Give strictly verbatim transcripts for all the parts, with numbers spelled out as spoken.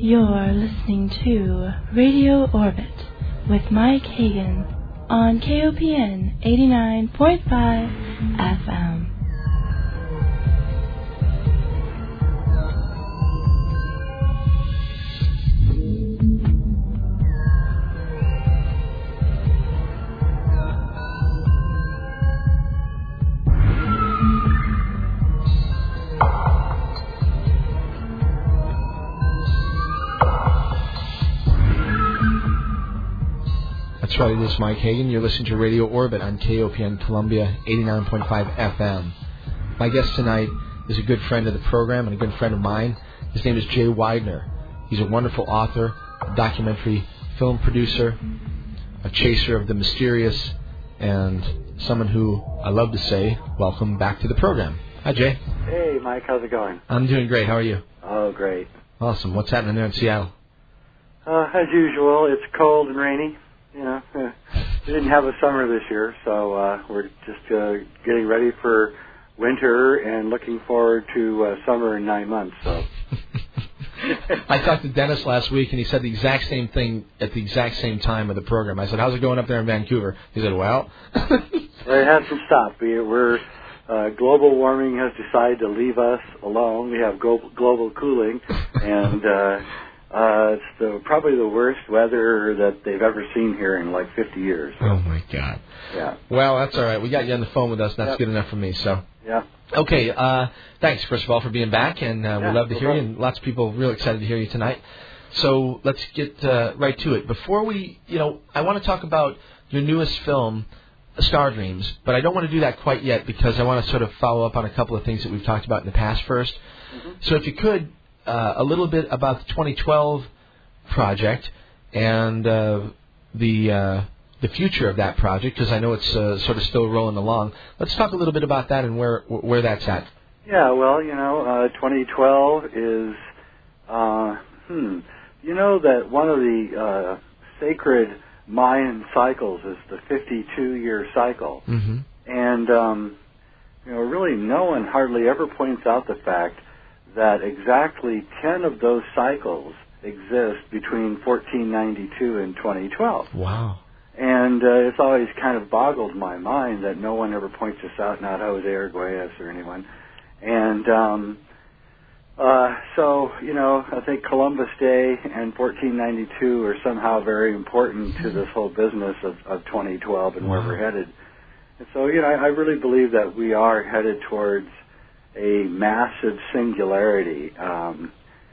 You're listening to Radio Orbit with Mike Hagan on K O P N eighty-nine point five F M. That's right, it is Mike Hagan. You're listening to Radio Orbit on K O P N Columbia, eighty-nine point five F M. My guest tonight is a good friend of the program and a good friend of mine. His name is Jay Weidner. He's a wonderful author, a documentary film producer, a chaser of the mysterious, and someone who I love to say, welcome back to the program. Hi, Jay. Hey, Mike. How's it going? I'm doing great. How are you? Oh, great. Awesome. What's happening there in Seattle? Uh, as usual, it's cold and rainy. You know, we didn't have a summer this year, so uh, we're just uh, getting ready for winter and looking forward to uh, summer in nine months. So, I talked to Dennis last week, and he said the exact same thing at the exact same time of the program. I said, "How's it going up there in Vancouver?" He said, "Well, it hasn't stopped. We, we're uh, global warming has decided to leave us alone. We have global, global cooling, and." Uh, Uh, it's the, probably the worst weather that they've ever seen here in like fifty years. Oh, my God. Yeah. Well, that's all right. We got you on the phone with us. That's yep. good enough for me. So. Yeah. Okay. Uh, thanks, first of all, for being back. And uh, yeah, we love to no hear problem. you. And lots of people real excited to hear you tonight. So let's get uh, right to it. Before we, you know, I want to talk about your newest film, Star Dreams. But I don't want to do that quite yet because I want to sort of follow up on a couple of things that we've talked about in the past first. Mm-hmm. So if you could, uh, a little bit about the twenty twelve project and uh, the uh, the future of that project, because I know it's uh, sort of still rolling along. Let's talk a little bit about that and where where that's at. Yeah, well, you know, uh, twenty twelve is, uh, hmm, you know that one of the uh, sacred Mayan cycles is the fifty-two year cycle, mm-hmm. and um, you know, really, no one hardly ever points out the fact that exactly ten of those cycles exist between fourteen ninety-two and twenty twelve. Wow. And uh, it's always kind of boggled my mind that no one ever points this out, not Jose Arguelles or anyone. And um, uh, so, you know, I think Columbus Day and fourteen ninety-two are somehow very important to this whole business of, of twenty twelve and wow. where we're headed. And so, you know, I, I really believe that we are headed towards a massive singularity. Um,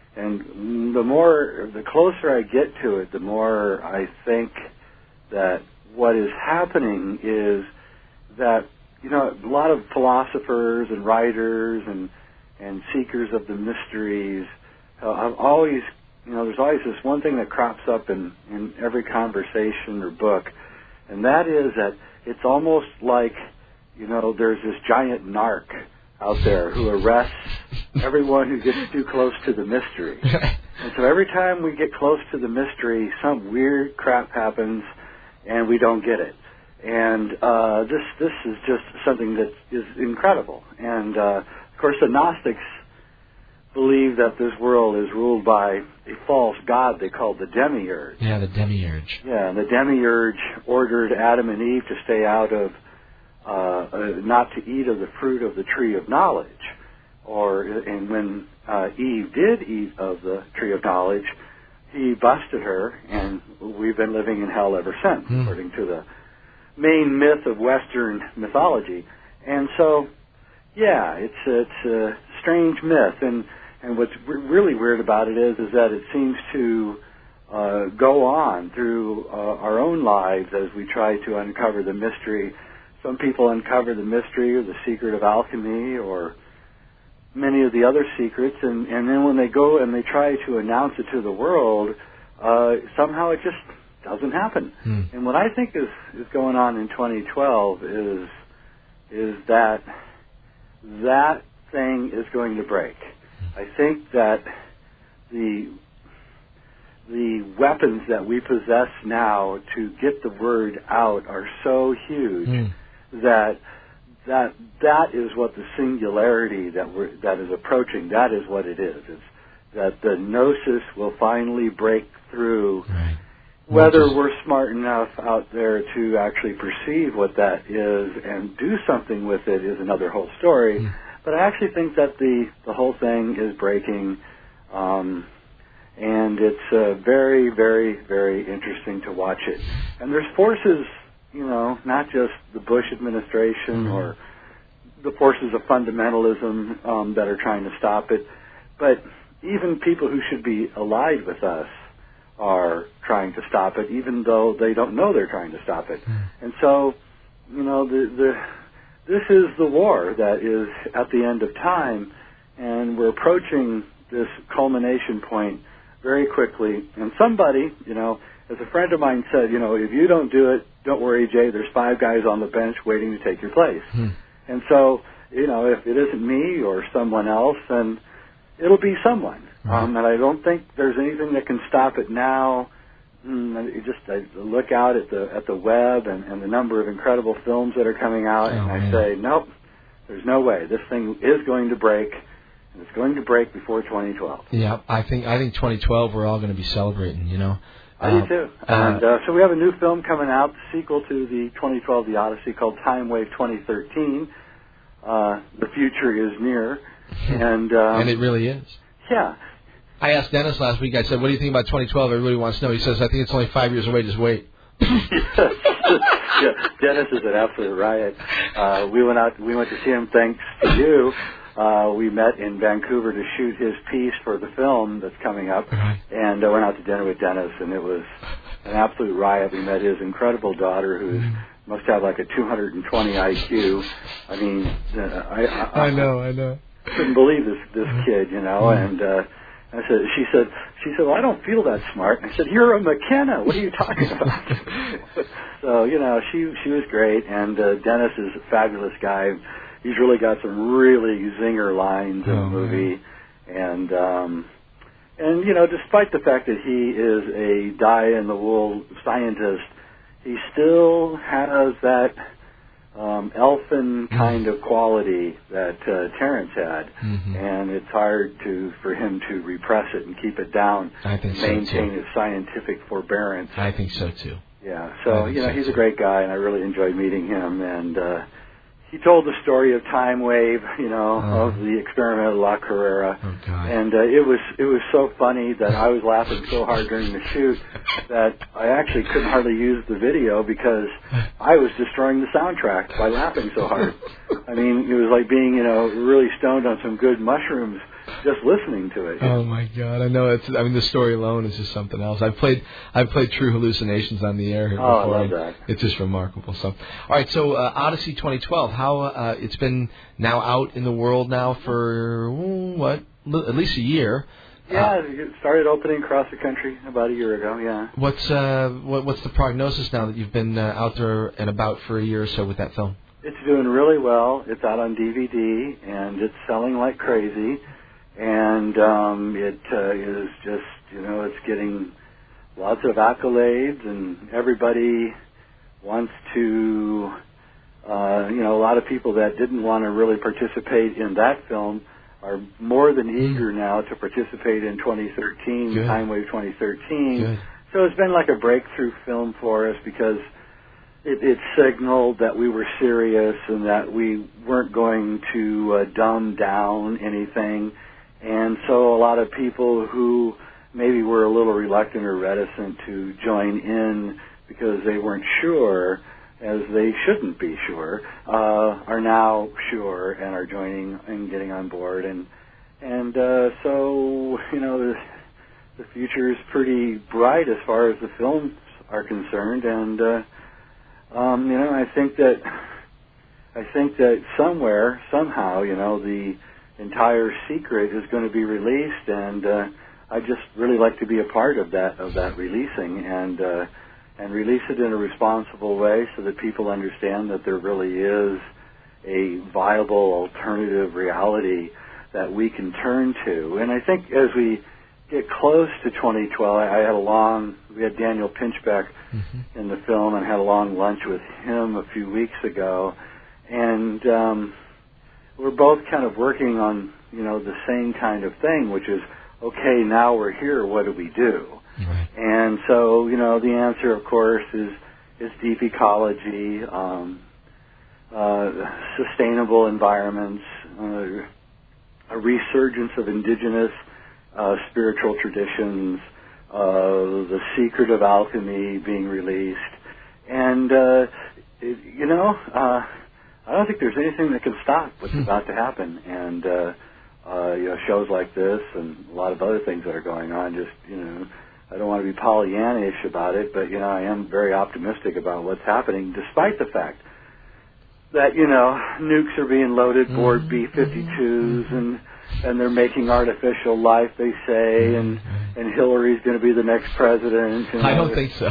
And the more, the closer I get to it, the more I think that what is happening is that, you know, a lot of philosophers and writers and and seekers of the mysteries uh, have always, you know, there's always this one thing that crops up in, in every conversation or book, and that is that it's almost like, you know, there's this giant narc out there who arrests everyone who gets too close to the mystery. And so every time we get close to the mystery, some weird crap happens and we don't get it. And uh, this this is just something that is incredible. And, uh, of course, the Gnostics believe that this world is ruled by a false god they call the demiurge. Yeah, the demiurge. Yeah, and the demiurge ordered Adam and Eve to stay out of Uh, uh, not to eat of the fruit of the tree of knowledge, or and when uh, Eve did eat of the tree of knowledge, he busted her, and we've been living in hell ever since, mm. according to the main myth of Western mythology. And so, yeah, it's it's a strange myth, and and what's re- really weird about it is is that it seems to uh, go on through uh, our own lives as we try to uncover the mystery. Some people uncover the mystery or the secret of alchemy or many of the other secrets, and, and then when they go and they try to announce it to the world, uh, somehow it just doesn't happen. Hmm. And what I think is, is going on in twenty twelve is is that that thing is going to break. I think that the the weapons that we possess now to get the word out are so huge. Hmm. that that that is what the singularity that we're that is approaching. That is what it is. It's that the gnosis will finally break through. Right. Whether just... we're smart enough out there to actually perceive what that is and do something with it is another whole story. Mm. But I actually think that the, the whole thing is breaking, um, and it's uh, very, very, very interesting to watch it. And there's forces, you know, not just the Bush administration mm-hmm. or the forces of fundamentalism um, that are trying to stop it, but even people who should be allied with us are trying to stop it, even though they don't know they're trying to stop it. Mm. And so, you know, the, the this is the war that is at the end of time, and we're approaching this culmination point very quickly. And somebody, you know, as a friend of mine said, you know, if you don't do it, don't worry, Jay, there's five guys on the bench waiting to take your place. Mm. And so, you know, if it isn't me or someone else, then it'll be someone. Right. Um, and I don't think there's anything that can stop it now. Mm, you just I look out at the at the web and, and the number of incredible films that are coming out, oh, and I man. say, nope, there's no way. This thing is going to break, and it's going to break before twenty twelve. Yeah, I think I think twenty twelve we're all going to be celebrating, you know. I uh, do too. Uh, and uh, so we have a new film coming out, the sequel to the twenty twelve The Odyssey, called Time Wave twenty thirteen. Uh, the future is near. And um, and it really is. Yeah. I asked Dennis last week, I said, what do you think about twenty twelve? Everybody wants to know. He says, I think it's only five years away, just wait. Yes. Yeah, Dennis is an absolute riot. Uh, we went out, we went to see him thanks to you. Uh, we met in Vancouver to shoot his piece for the film that's coming up. Right. And uh, went out to dinner with Dennis, and it was an absolute riot. We met his incredible daughter, who's mm. must have like a two hundred twenty I Q. I mean, uh, I, I, I know, I know. Couldn't believe this this kid, you know, mm. and uh, I said, she said, she said, well, I don't feel that smart. I said, you're a McKenna. What are you talking about? So, you know, she she was great, and uh, Dennis is a fabulous guy. He's really got some really zinger lines in oh, the movie, man. and um, and you know, despite the fact that he is a die-in-the-wool scientist, he still has that Um, elfin kind of quality that uh, Terrence had, mm-hmm. and it's hard to for him to repress it and keep it down. I think so maintain too. his scientific forbearance. I think so too. Yeah, so you know so he's too. a great guy, and I really enjoyed meeting him. And uh, he told the story of Time Wave, you know, oh. of the experiment of La Carrera, oh, God. and uh, it was it was so funny that I was laughing so hard during the shoot that I actually couldn't hardly use the video because I was destroying the soundtrack by laughing so hard. I mean, it was like being, you know, really stoned on some good mushrooms just listening to it. Oh my God, I know. It's. I mean, the story alone is just something else. I've played. I've played True Hallucinations on the air here oh, before. I love that. It's just remarkable. So, all right. So, uh, Odyssey twenty twelve. How uh, it's been now out in the world now for what? At least a year. Yeah, uh, it started opening across the country about a year ago. Yeah. What's uh, what, what's the prognosis now that you've been uh, out there and about for a year or so with that film? It's doing really well. It's out on D V D and it's selling like crazy. And um, it uh, is just, you know, it's getting lots of accolades, and everybody wants to, uh, you know, a lot of people that didn't want to really participate in that film are more than eager now to participate in twenty thirteen, Good. Time Wave twenty thirteen. Good. So it's been like a breakthrough film for us because it, it signaled that we were serious and that we weren't going to uh, dumb down anything. And so a lot of people who maybe were a little reluctant or reticent to join in because they weren't sure, as they shouldn't be sure, uh, are now sure and are joining and getting on board. And and uh, so, you know, the, the future is pretty bright as far as the films are concerned. And, uh, um, you know, I think that I think that somewhere, somehow, you know, the entire secret is going to be released, and uh, I just really like to be a part of that of that releasing and uh, and release it in a responsible way so that people understand that there really is a viable alternative reality that we can turn to. And I think as we get close to twenty twelve, I had a long we had Daniel Pinchbeck mm-hmm. in the film and had a long lunch with him a few weeks ago, and um, we're both kind of working on, you know, the same kind of thing, which is okay, now we're here, what do we do? Right. And so, you know, the answer, of course, is is deep ecology, um, uh, sustainable environments, uh, a resurgence of indigenous uh, spiritual traditions, uh, the secret of alchemy being released, and uh, it, you know, uh, I don't think there's anything that can stop what's about to happen. And uh, uh, you know, shows like this and a lot of other things that are going on. Just you know, I don't want to be Pollyannish about it, but you know, I am very optimistic about what's happening, despite the fact that you know nukes are being loaded aboard B fifty-twos and. And they're making artificial life, they say, and and Hillary's going to be the next president. You know. I don't think so.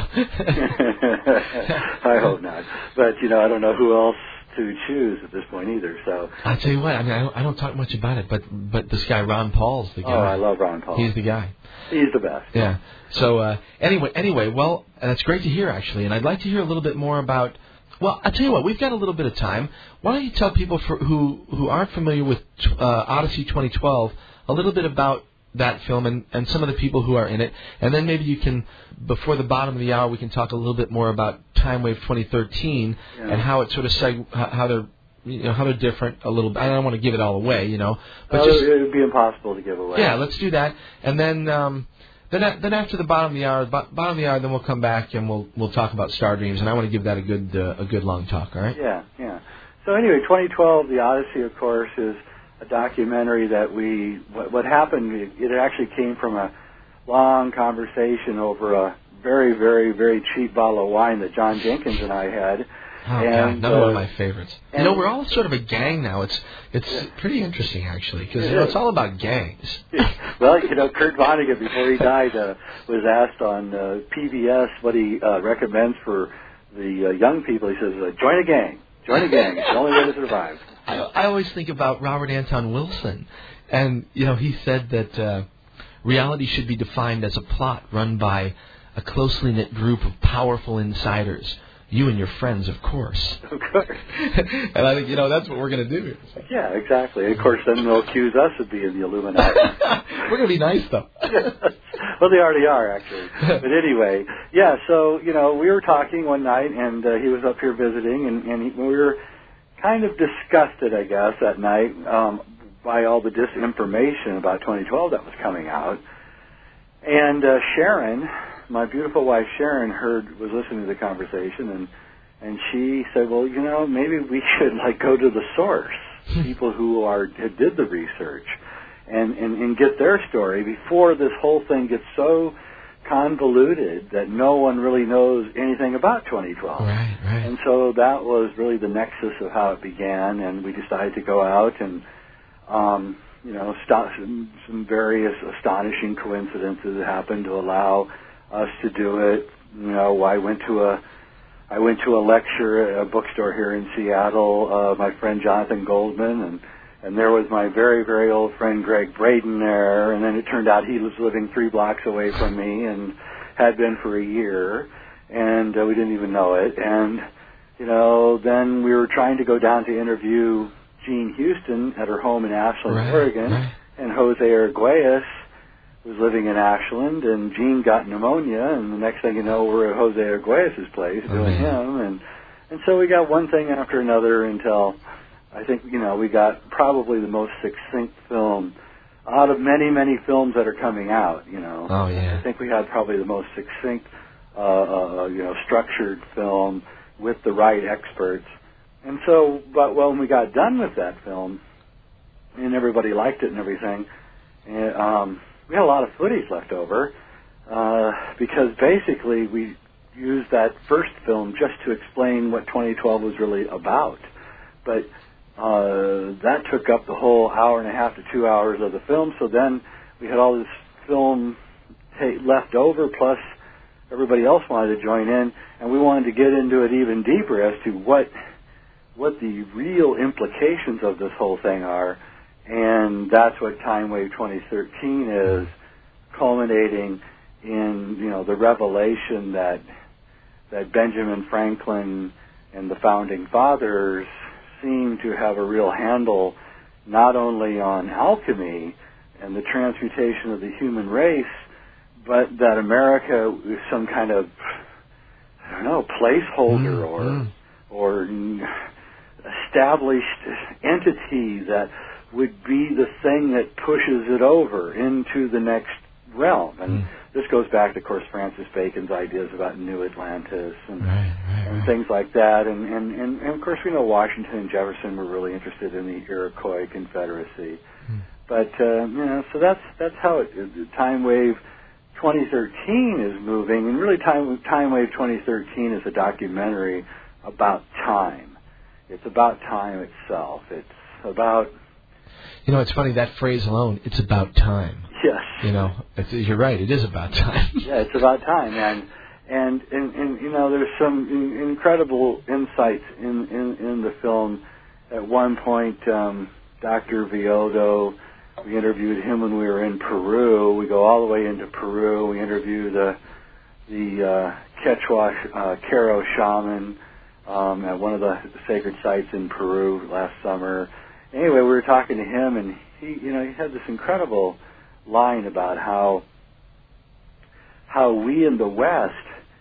I hope not. But, you know, I don't know who else to choose at this point either. So I'll tell you what, I mean, I don't, I don't talk much about it, but but this guy, Ron Paul's the guy. Oh, I love Ron Paul. He's the guy. He's the best. Yeah. So uh, anyway, anyway, well, that's great to hear, actually. And I'd like to hear a little bit more about... Well, I'll tell you what, we've got a little bit of time. Why don't you tell people for, who who aren't familiar with uh, Odyssey twenty twelve a little bit about that film and, and some of the people who are in it, and then maybe you can, before the bottom of the hour, we can talk a little bit more about Time Wave twenty thirteen yeah. and how it sort of seg- how they're you know how they're different a little bit. I don't want to give it all away, you know, but well, just it would be impossible to give away. Yeah, let's do that, and then. Um, Then, then after the bottom of the hour, bottom of the hour, then we'll come back and we'll we'll talk about Star Dreams, and I want to give that a good uh, a good long talk. All right? Yeah, yeah. So anyway, twenty twelve, The Odyssey, of course, is a documentary that we. What, what happened? It, it actually came from a long conversation over a very, very, very cheap bottle of wine that John Jenkins and I had. Oh, and, God, another uh, one of my favorites. You know, we're all sort of a gang now. It's it's yeah. pretty interesting, actually, because you know, it's all about gangs. Well, you know, Kurt Vonnegut, before he died, uh, was asked on uh, P B S what he uh, recommends for the uh, young people. He says, uh, join a gang. Join a gang. It's the only way to survive. I, I always think about Robert Anton Wilson. And, you know, he said that uh, reality should be defined as a plot run by a closely knit group of powerful insiders. You and your friends, of course. Of course. And I think, you know, that's what we're going to do. Yeah, exactly. Of course, then they'll accuse us of being the Illuminati. We're going to be nice, though. Well, they already are, actually. But anyway, yeah, so, you know, we were talking one night, and uh, he was up here visiting, and, and he, we were kind of disgusted, I guess, that night um, by all the disinformation about twenty twelve that was coming out. And uh, Sharon... my beautiful wife Sharon heard was listening to the conversation, and and she said, well, you know, maybe we should like go to the source, people who are did the research, and, and and get their story before this whole thing gets so convoluted that no one really knows anything about twenty twelve. Right, right. And so that was really the nexus of how it began, and we decided to go out and. Um, you know, st- some, some various astonishing coincidences happened to allow us to do it. You know, I went to a I went to a lecture at a bookstore here in Seattle, uh, my friend Jonathan Goldman, and, and there was my very, very old friend Greg Braden there, and then it turned out he was living three blocks away from me and had been for a year, and uh, we didn't even know it. And, you know, then we were trying to go down to interview Jean Houston at her home in Ashland, right, Oregon, right. and Jose Arguelles was living in Ashland, and Gene got pneumonia, and the next thing you know, we're at Jose Arguelles' place oh, doing man. him, and and so we got one thing after another until I think, you know, we got probably the most succinct film out of many, many films that are coming out, you know. Oh, yeah. I think we had probably the most succinct, uh, uh, you know, structured film with the right experts. And so, but when we got done with that film, and everybody liked it and everything, and, um, we had a lot of footage left over uh, because basically we used that first film just to explain what twenty twelve was really about. But uh, that took up the whole hour and a half to two hours of the film, so then we had all this film ta- left over, plus everybody else wanted to join in, and we wanted to get into it even deeper as to what what the real implications of this whole thing are. And that's what Time Wave twenty thirteen is, culminating in, you know, the revelation that that Benjamin Franklin and the founding fathers seem to have a real handle not only on alchemy and the transmutation of the human race, but that America is some kind of, I don't know, placeholder mm-hmm. or or established entity that would be the thing that pushes it over into the next realm. And mm. this goes back to, of course, Francis Bacon's ideas about New Atlantis and, right, right, and right. things like that. And, and, and, and, of course, we know Washington and Jefferson were really interested in the Iroquois Confederacy. Mm. But, uh, you know, so that's that's how it is. Time Wave twenty thirteen is moving, and really Time, Time Wave twenty thirteen is a documentary about time. It's about time itself. It's about... You know, it's funny, that phrase alone, it's about time. Yes. You know, it's, you're right, it is about time. Yeah, it's about time. And, and, and, and you know, there's some in, incredible insights in, in, in the film. At one point, um, Doctor Villoldo, we interviewed him when we were in Peru. We go all the way into Peru. We interview the, the uh, Quechua uh, Caro shaman um, at one of the sacred sites in Peru last summer. Anyway, we were talking to him, and he, you know, he had this incredible line about how how we in the West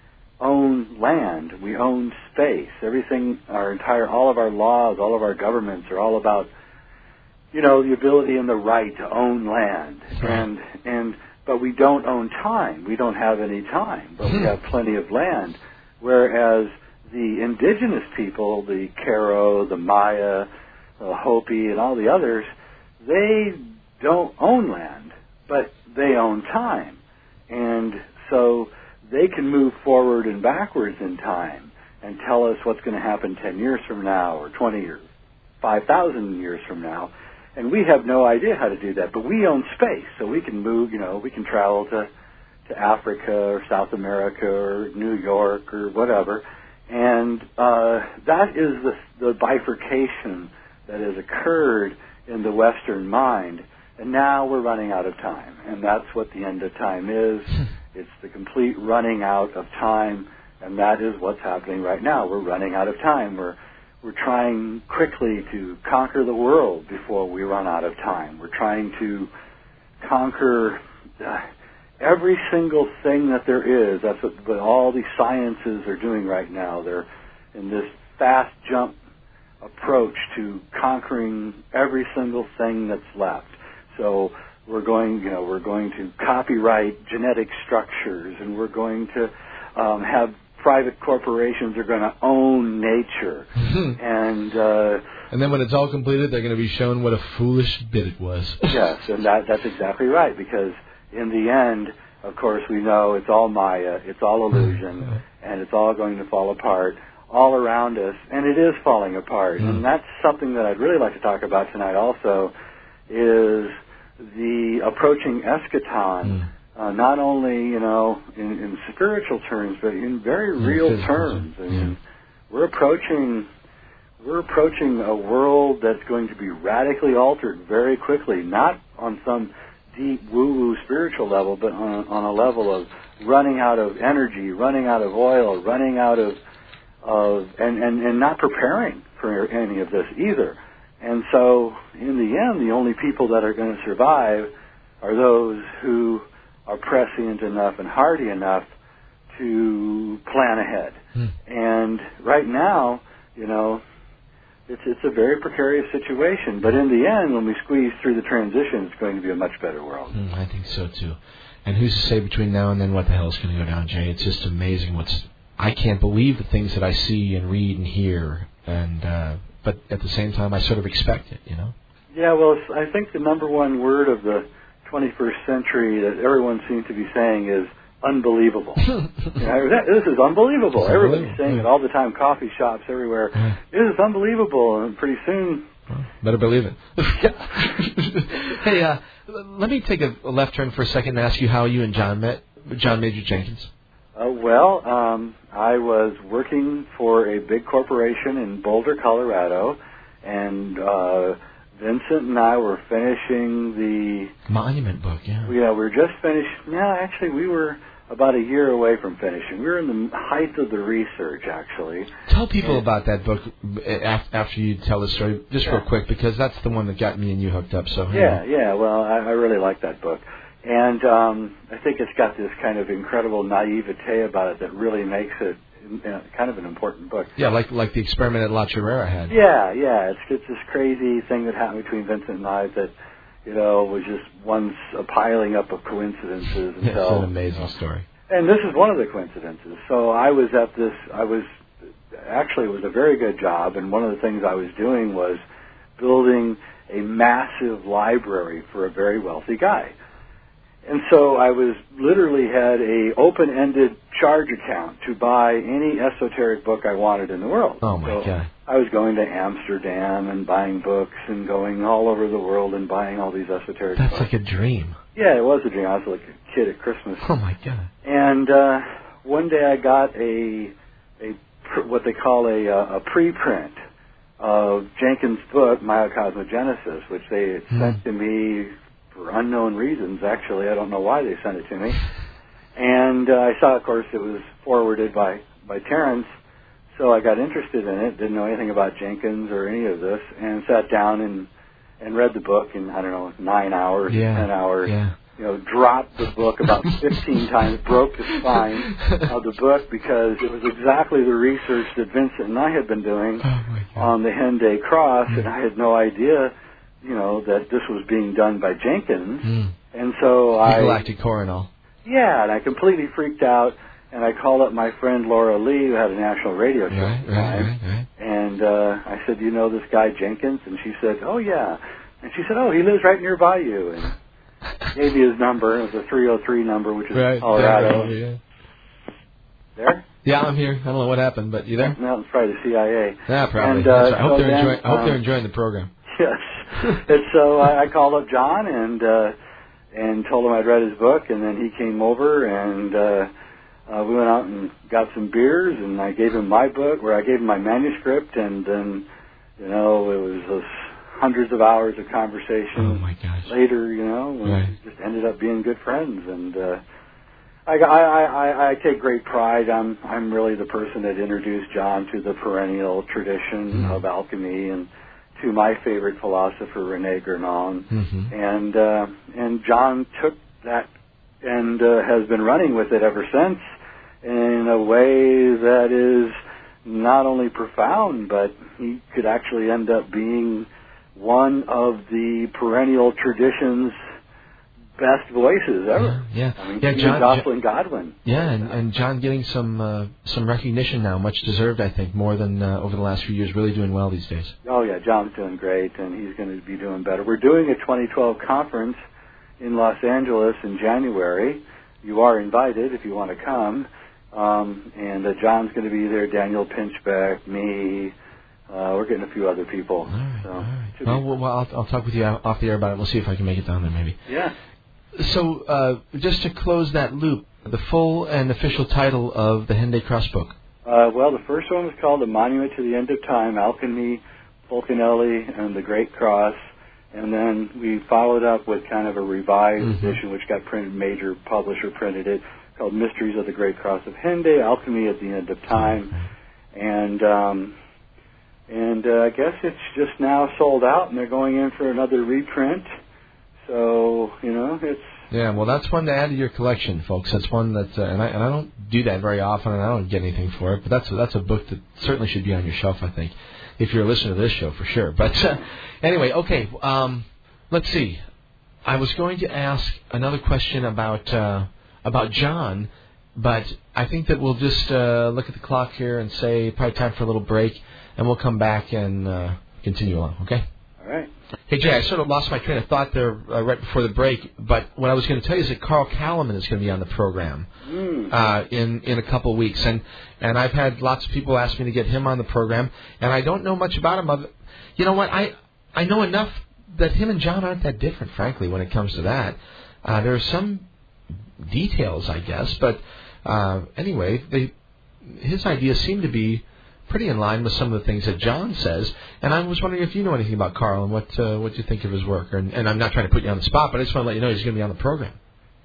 own land, we own space. Everything, our entire, all of our laws, all of our governments are all about, you know, the ability and the right to own land, right. and and but we don't own time. We don't have any time, but we have plenty of land. Whereas the indigenous people, the Caro, the Maya, the Hopi, and all the others, they don't own land, but they own time. And so they can move forward and backwards in time and tell us what's going to happen ten years from now or twenty or five thousand years from now. And we have no idea how to do that, but we own space, so we can move, you know, we can travel to, to Africa or South America or New York or whatever. And uh, that is the, the bifurcation that has occurred in the Western mind, and now we're running out of time, and that's what the end of time is. It's the complete running out of time, and that is what's happening right now. We're running out of time. We're we're trying quickly to conquer the world before we run out of time. We're trying to conquer uh, every single thing that there is. That's what, what all these sciences are doing right now. They're in this fast jump approach to conquering every single thing that's left. So we're going, you know, we're going to copyright genetic structures, and we're going to um, have private corporations are going to own nature, and uh, and then when it's all completed, they're going to be shown what a foolish bit it was. Yes, and that, that's exactly right. Because in the end, of course, we know it's all Maya, it's all illusion, and it's all going to fall apart all around us, and it is falling apart. Mm. And that's something that I'd really like to talk about tonight also, is the approaching eschaton, mm. uh, not only, you know, in, in spiritual terms, but in very mm, real terms. I mean, yeah. we're approaching we're approaching a world that's going to be radically altered very quickly, not on some deep woo-woo spiritual level, but on, on a level of running out of energy, running out of oil, running out of Of and, and, and not preparing for any of this either. And so, in the end, the only people that are going to survive are those who are prescient enough and hardy enough to plan ahead. Hmm. And right now, you know, it's it's a very precarious situation. But in the end, when we squeeze through the transition, it's going to be a much better world. Hmm, I think so, too. And who's to say between now and then what the hell is going to go down, Jay? It's just amazing what's... I can't believe the things that I see and read and hear, and uh, but at the same time, I sort of expect it, you know? Yeah, well, it's, I think the number one word of the twenty-first century that everyone seems to be saying is unbelievable. you know, this is unbelievable. It's Everybody's unbelievable. saying yeah. it all the time, coffee shops everywhere. Yeah. This is unbelievable, and pretty soon... Well, better believe it. Hey, uh, let me take a left turn for a second and ask you how you and John met, John Major Jenkins. Uh, well, um, I was working for a big corporation in Boulder, Colorado, and uh, Vincent and I were finishing the... Monument book, yeah. Yeah, we were just finished... No, actually, we were about a year away from finishing. We were in the height of the research, actually. Tell people and, about that book after you tell the story, just yeah. real quick, because that's the one that got me and you hooked up. So yeah, yeah. Well, I, I really like that book, and um, I think it's got this kind of incredible naivete about it that really makes it uh, kind of an important book. Yeah, like like the experiment that La Chirera had. Yeah, yeah. It's it's this crazy thing that happened between Vincent and I that, you know, was just one a piling up of coincidences. Until, it's an amazing you know, story. And this is one of the coincidences. So I was at this, I was, actually it was a very good job, and one of the things I was doing was building a massive library for a very wealthy guy. And so I was literally had a open-ended charge account to buy any esoteric book I wanted in the world. Oh, my so God. I was going to Amsterdam and buying books and going all over the world and buying all these esoteric That's books. like a dream. Yeah, it was a dream. I was like a kid at Christmas. Oh, my God. And uh, one day I got a, a what they call a, a preprint of Jenkins' book, Myocosmogenesis, which they had hmm. sent to me for unknown reasons, actually. I don't know why they sent it to me. And uh, I saw, of course, it was forwarded by, by Terence, so I got interested in it, didn't know anything about Jenkins or any of this, and sat down and, and read the book in, I don't know, nine hours, yeah. ten hours. Yeah. You know, dropped the book about fifteen times, broke the spine of the book because it was exactly the research that Vincent and I had been doing oh my God. on the Henday Cross, mm. and I had no idea, you know, that this was being done by Jenkins. Mm. And so the I... Galactic Coronal. Yeah, and I completely freaked out, and I called up my friend Laura Lee, who had a national radio show right, at the right, time, right, right. and uh, I said, you know this guy Jenkins? And she said, oh, yeah. And she said, oh, he lives right nearby you. And gave me his number. It was a three oh three number, which is right, Colorado. Yeah, yeah. There? Yeah, I'm here. I don't know what happened, but you there? No, it's probably the C I A. Yeah, probably. And, uh, That's right. I hope, so they're, then, enjoying, I hope um, they're enjoying the program. Yes. And so I, I called up John and uh, and told him I'd read his book, and then he came over and uh, uh, we went out and got some beers, and I gave him my book, where I gave him my manuscript, and then, you know, it was those hundreds of hours of conversation. Oh my gosh. Later, you know, and right. we just ended up being good friends, and uh, I, I, I, I take great pride. I'm I'm really the person that introduced John to the perennial tradition mm. of alchemy and to my favorite philosopher, René Guénon. Mm-hmm. And uh, and John took that and uh, has been running with it ever since in a way that is not only profound, but he could actually end up being one of the perennial tradition's best voices ever. Yeah, yeah. I mean, yeah John, Jocelyn Godwin. Yeah, and, and John getting some uh, some recognition now, much deserved, I think, more than uh, over the last few years. Really doing well these days. Oh yeah, John's doing great, and he's going to be doing better. We're doing a twenty twelve conference in Los Angeles in January. You are invited if you want to come. Um, and uh, John's going to be there. Daniel Pinchbeck, me. Uh, we're getting a few other people. All right, so, all right. Well, well, well I'll, I'll talk with you off the air about it. We'll see if I can make it down there, maybe. Yeah. So, uh, just to close that loop, the full and official title of the Henday Cross book. Uh, well, the first one was called The Monument to the End of Time, Alchemy, Fulcanelli, and the Great Cross. And then we followed up with kind of a revised mm-hmm. edition, which got printed, major publisher printed it, called Mysteries of the Great Cross of Henday, Alchemy at the End of Time. Mm-hmm. And... Um, And uh, I guess it's just now sold out, and they're going in for another reprint. So, you know, it's... Yeah, well, that's one to add to your collection, folks. That's one that... Uh, and, I, and I don't do that very often, and I don't get anything for it. But that's a, that's a book that certainly should be on your shelf, I think, if you're a listener to this show, for sure. But uh, anyway, okay, um, let's see. I was going to ask another question about uh, about John, but I think that we'll just uh, look at the clock here and say probably time for a little break. And we'll come back and uh, continue on, okay? All right. Hey, Jay, I sort of lost my train of thought there uh, right before the break, but what I was going to tell you is that Carl Kalaman is going to be on the program mm. uh, in, in a couple of weeks. And, and I've had lots of people ask me to get him on the program, and I don't know much about him. Other, you know what? I, I know enough that him and John aren't that different, frankly, when it comes to that. Uh, there are some details, I guess, but uh, anyway, they, his ideas seem to be pretty in line with some of the things that John says, and I was wondering if you know anything about Carl and what uh, what you think of his work. And, and I'm not trying to put you on the spot, but I just want to let you know he's going to be on the program.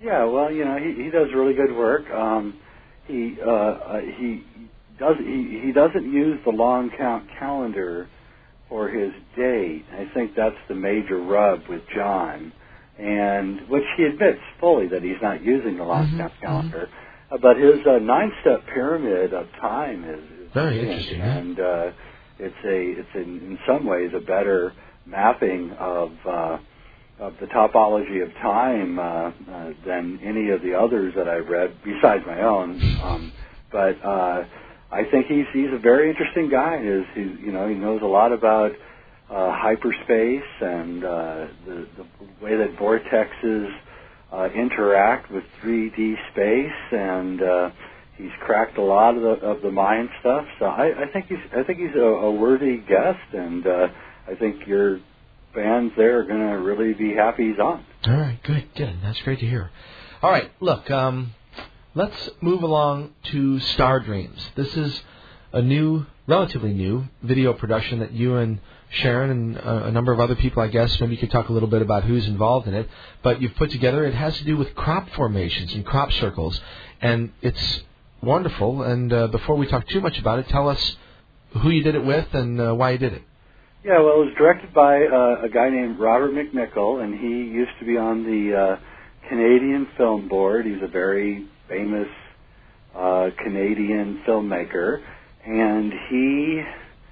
Yeah, well, you know, he, he does really good work. Um, he uh, uh, he does he, he doesn't use the long count calendar for his date. I think that's the major rub with John, and which he admits fully that he's not using the long mm-hmm. count calendar. Mm-hmm. Uh, but his uh, nine-step pyramid of time is, is very interesting, and uh, it's a it's in, in some ways a better mapping of. Uh, of the topology of time uh, uh, than any of the others that I've read, besides my own. Um, but uh, I think he's he's a very interesting guy. Is he you know he knows a lot about uh, hyperspace and uh, the, the way that vortexes uh, interact with three D space, and uh, he's cracked a lot of the of the mind stuff. So I, I think he's I think he's a, a worthy guest, and uh, I think you're. Fans there are going to really be happy he's on. All right, good, good. That's great to hear. All right, look, um, let's move along to Star Dreams. This is a new, relatively new video production that you and Sharon and a, a number of other people, I guess, maybe you could talk a little bit about who's involved in it, but you've put together. It has to do with crop formations and crop circles, and it's wonderful. And uh, before we talk too much about it, tell us who you did it with and uh, why you did it. Yeah, well, it was directed by uh, a guy named Robert McNichol, and he used to be on the uh, Canadian Film Board. He's a very famous uh, Canadian filmmaker, and he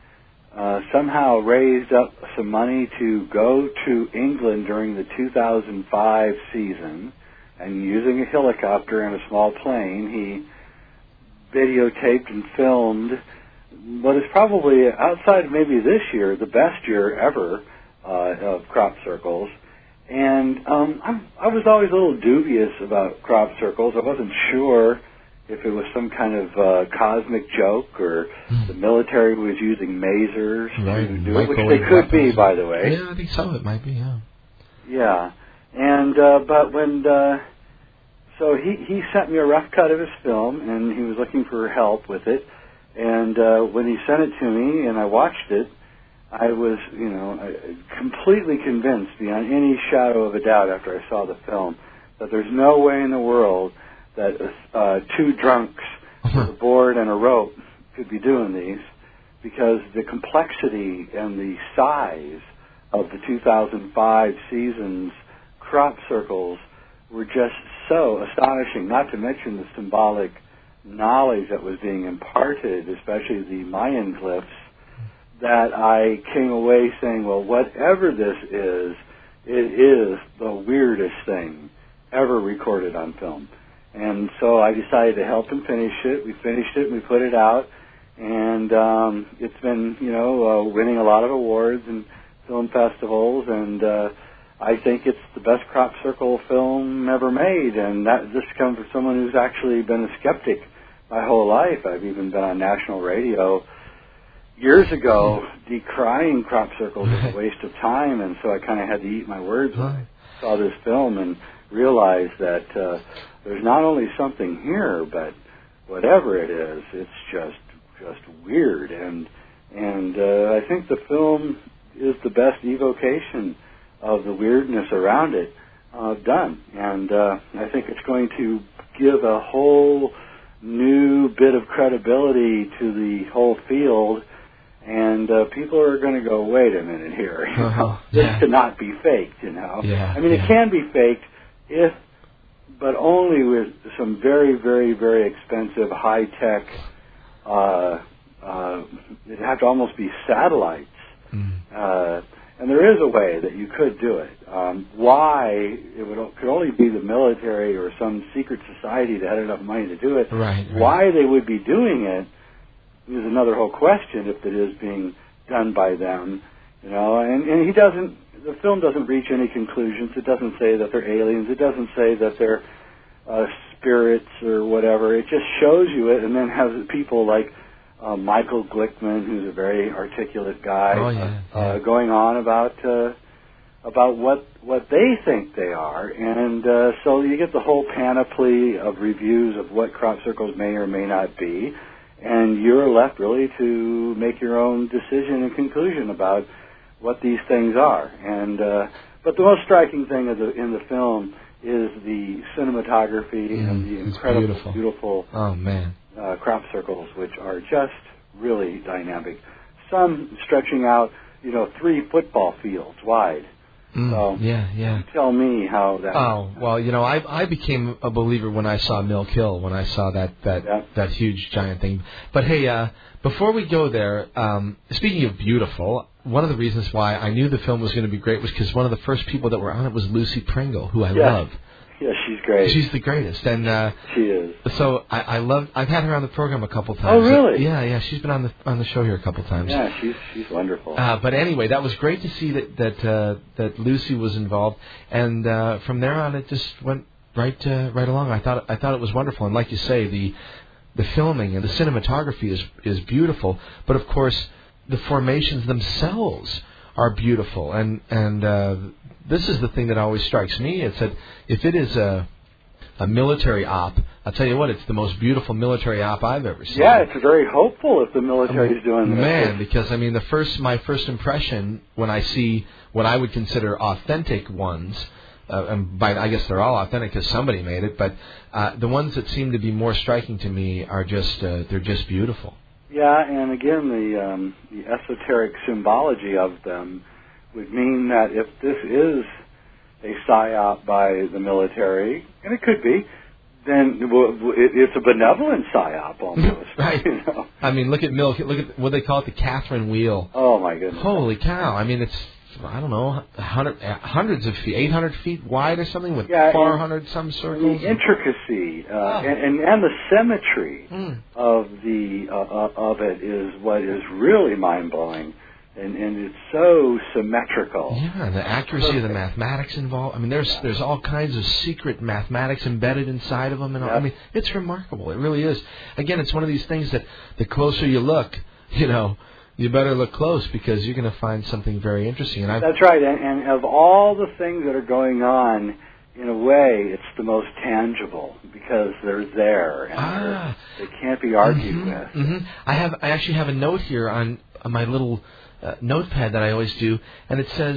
uh, somehow raised up some money to go to England during the two thousand five season, and using a helicopter and a small plane, he videotaped and filmed what is probably, outside of maybe this year, the best year ever uh, of crop circles. And um, I'm, I was always a little dubious about crop circles. I wasn't sure if it was some kind of uh, cosmic joke or mm. the military was using masers right. to do it, which they could be, by the way. Yeah, I think some of it might be, yeah. Yeah. And, uh, but when, uh, so he, he sent me a rough cut of his film, and he was looking for help with it. And uh, when he sent it to me and I watched it, I was, you know, completely convinced beyond any shadow of a doubt after I saw the film that there's no way in the world that uh, two drunks with a board and a rope could be doing these, because the complexity and the size of the two thousand five season's crop circles were just so astonishing, not to mention the symbolic knowledge that was being imparted, especially the Mayan glyphs, that I came away saying, well, whatever this is, it is the weirdest thing ever recorded on film. And so I decided to help him finish it. We finished it, and we put it out, and um, it's been, you know, uh, winning a lot of awards and film festivals, and uh, I think it's the best crop circle film ever made, and that this comes from someone who's actually been a skeptic my whole life. I've even been on national radio years ago decrying crop circles as a waste of time, and so I kind of had to eat my words when I saw this film and realized that uh, there's not only something here, but whatever it is, it's just just weird, and and uh, I think the film is the best evocation of the weirdness around it uh, done, and uh, I think it's going to give a whole new bit of credibility to the whole field, and uh, people are going to go, wait a minute here, you uh-huh. know, this yeah. cannot be faked, you know. Yeah, I mean, yeah. it can be faked if, but only with some very, very, very expensive, high-tech, uh, uh, it'd have to almost be satellites. Mm. Uh, and there is a way that you could do it. Um, why it would could only be the military or some secret society that had enough money to do it. Right, right. Why they would be doing it is another whole question, if it is being done by them. You know, and, and he doesn't, the film doesn't reach any conclusions. It doesn't say that they're aliens. It doesn't say that they're uh, spirits or whatever. It just shows you it and then has people like Uh, Michael Glickman, who's a very articulate guy, oh, yeah, uh, yeah. going on about uh, about what what they think they are, and uh, so you get the whole panoply of reviews of what crop circles may or may not be, and you're left really to make your own decision and conclusion about what these things are. And uh, but the most striking thing of the, in the film is the cinematography mm, and the incredible, beautiful, beautiful oh man, uh, crop circles, which are just really dynamic. Some stretching out, you know, three football fields wide. Mm, so yeah, yeah. You tell me how that. Oh well, you know, I I became a believer when I saw Mill Hill, when I saw that that yeah. that huge giant thing. But hey, uh, before we go there, um, speaking of beautiful, one of the reasons why I knew the film was going to be great was because one of the first people that were on it was Lucy Pringle, who I yeah. love. Yeah, she's great. She's the greatest, and uh, she is. So I, I love. I've had her on the program a couple times. Oh, really? Yeah, yeah. She's been on the on the show here a couple times. Yeah, she's she's wonderful. Uh, but anyway, that was great to see that that uh, that Lucy was involved, and uh, from there on, it just went right uh, right along. I thought I thought it was wonderful, and like you say, the the filming and the cinematography is is beautiful. But of course, the formations themselves are beautiful, and and. Uh, This is the thing that always strikes me. It's that if it is a a military op, I'll tell you what, it's the most beautiful military op I've ever seen. Yeah, it's very hopeful if the military is doing this. Man, because I mean, the first my first impression when I see what I would consider authentic ones, uh, and by I guess they're all authentic because somebody made it, but uh, the ones that seem to be more striking to me are just uh, they're just beautiful. Yeah, and again, the um, the esoteric symbology of them would mean that if this is a psyop by the military, and it could be, then it's a benevolent psyop almost. Right. You know? I mean, look at Milk. Look at what they call it, the Catherine Wheel. Oh my goodness! Holy cow! I mean, it's I don't know, hundred, hundreds of feet, eight hundred feet wide or something, with yeah, four hundred some circles. The intricacy uh, oh. and, and and the symmetry mm. of the uh, of it is what is really mind blowing. And, and it's so symmetrical. Yeah, and the accuracy Perfect. of the mathematics involved. I mean, there's yeah. there's all kinds of secret mathematics embedded inside of them. And all. Yep. I mean, it's remarkable. It really is. Again, it's one of these things that the closer you look, you know, you better look close because you're going to find something very interesting. And I've, That's right. And, and of all the things that are going on, in a way, it's the most tangible because they're there and ah. they're, they can't be argued mm-hmm, with. Mm-hmm. I have I actually have a note here on, on my little Uh, notepad that I always do, and it says,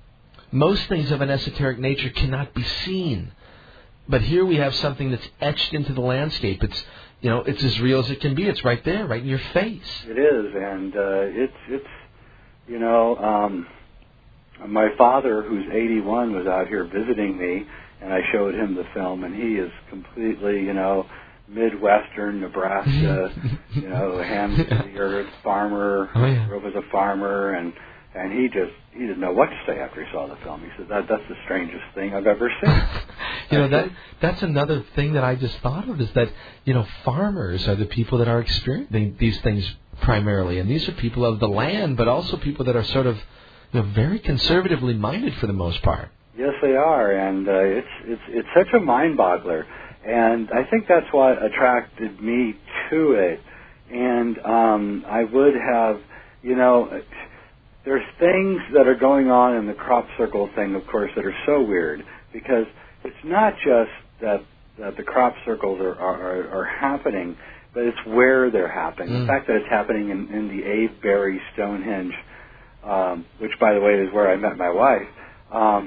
most things of an esoteric nature cannot be seen, but here we have something that's etched into the landscape. It's, you know, it's as real as it can be. It's right there, right in your face. It is, and uh, it's it's you know, um, my father, who's eighty-one, was out here visiting me, and I showed him the film, and he is completely, you know, Midwestern Nebraska, you know, hands to the earth farmer, oh, yeah. grew up as a farmer, and and he just he didn't know what to say after he saw the film. He said that that's the strangest thing I've ever seen. you know that that's another thing that I just thought of is that you know farmers are the people that are experiencing these things primarily, and these are people of the land, but also people that are sort of you know very conservatively minded for the most part. Yes, they are, and uh, it's it's it's such a mind-boggler. And I think that's what attracted me to it. And um, I would have, you know, there's things that are going on in the crop circle thing, of course, that are so weird because it's not just that that the crop circles are are, are happening, but it's where they're happening. Mm. The fact that it's happening in, in the Avebury Stonehenge, um, which, by the way, is where I met my wife. Um,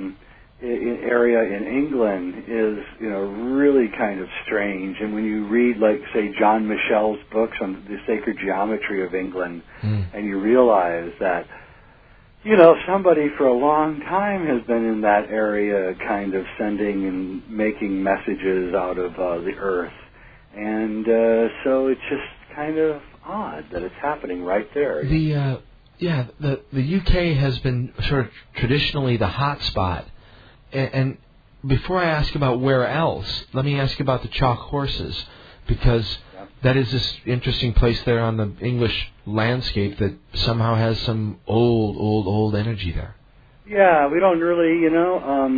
area in England is, you know, really kind of strange. And when you read, like, say, John Michel's books on the sacred geometry of England, mm. and you realize that, you know, somebody for a long time has been in that area kind of sending and making messages out of uh, the earth. And uh, so it's just kind of odd that it's happening right there. The, uh, yeah, the, the U K has been sort of traditionally the hot spot. And before I ask about where else, let me ask about the Chalk Horses, because yep. that is this interesting place there on the English landscape that somehow has some old, old, old energy there. Yeah, we don't really, you know, um,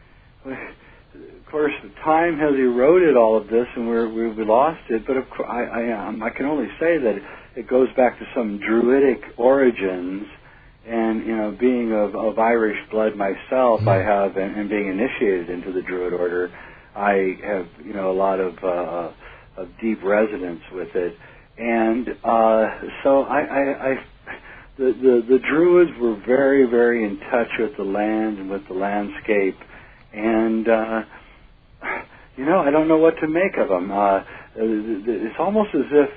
of course, time has eroded all of this, and we're, we've lost it. But of course, I, I, um, I can only say that it goes back to some druidic origins. And, you know, being of, of Irish blood myself, mm-hmm. I have, and, and being initiated into the Druid order, I have, you know, a lot of, uh, of deep resonance with it. And uh, so I, I, I the, the, the Druids were very, very in touch with the land and with the landscape. And uh, you know, I don't know what to make of them. Uh, it's almost as if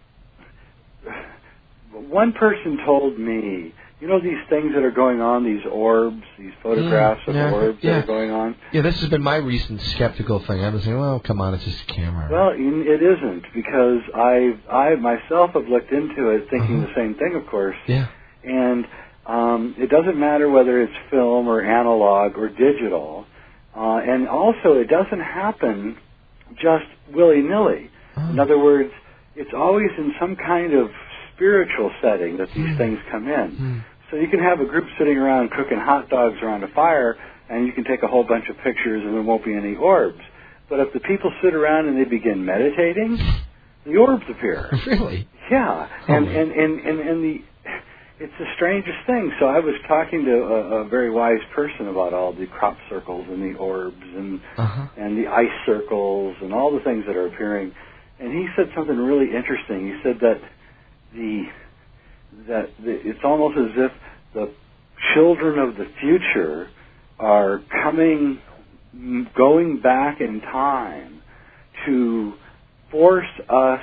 one person told me, you know, these things that are going on, these orbs, these photographs mm, yeah, of orbs yeah. that are going on? Yeah, this has been my recent skeptical thing. I've been saying, well, come on, it's just a camera. Well, it isn't, because I I myself have looked into it thinking uh-huh. the same thing, of course. Yeah. And um, it doesn't matter whether it's film or analog or digital. Uh, and also, it doesn't happen just willy-nilly. Uh-huh. In other words, it's always in some kind of spiritual setting that these mm. things come in. Mm. So you can have a group sitting around cooking hot dogs around a fire, and you can take a whole bunch of pictures, and there won't be any orbs. But if the people sit around and they begin meditating, the orbs appear. Really? Yeah. Oh, and, and, and, and, and the it's the strangest thing. So I was talking to a, a very wise person about all the crop circles and the orbs and uh-huh. and the ice circles and all the things that are appearing. And he said something really interesting. He said that the that the, it's almost as if the children of the future are coming, going back in time to force us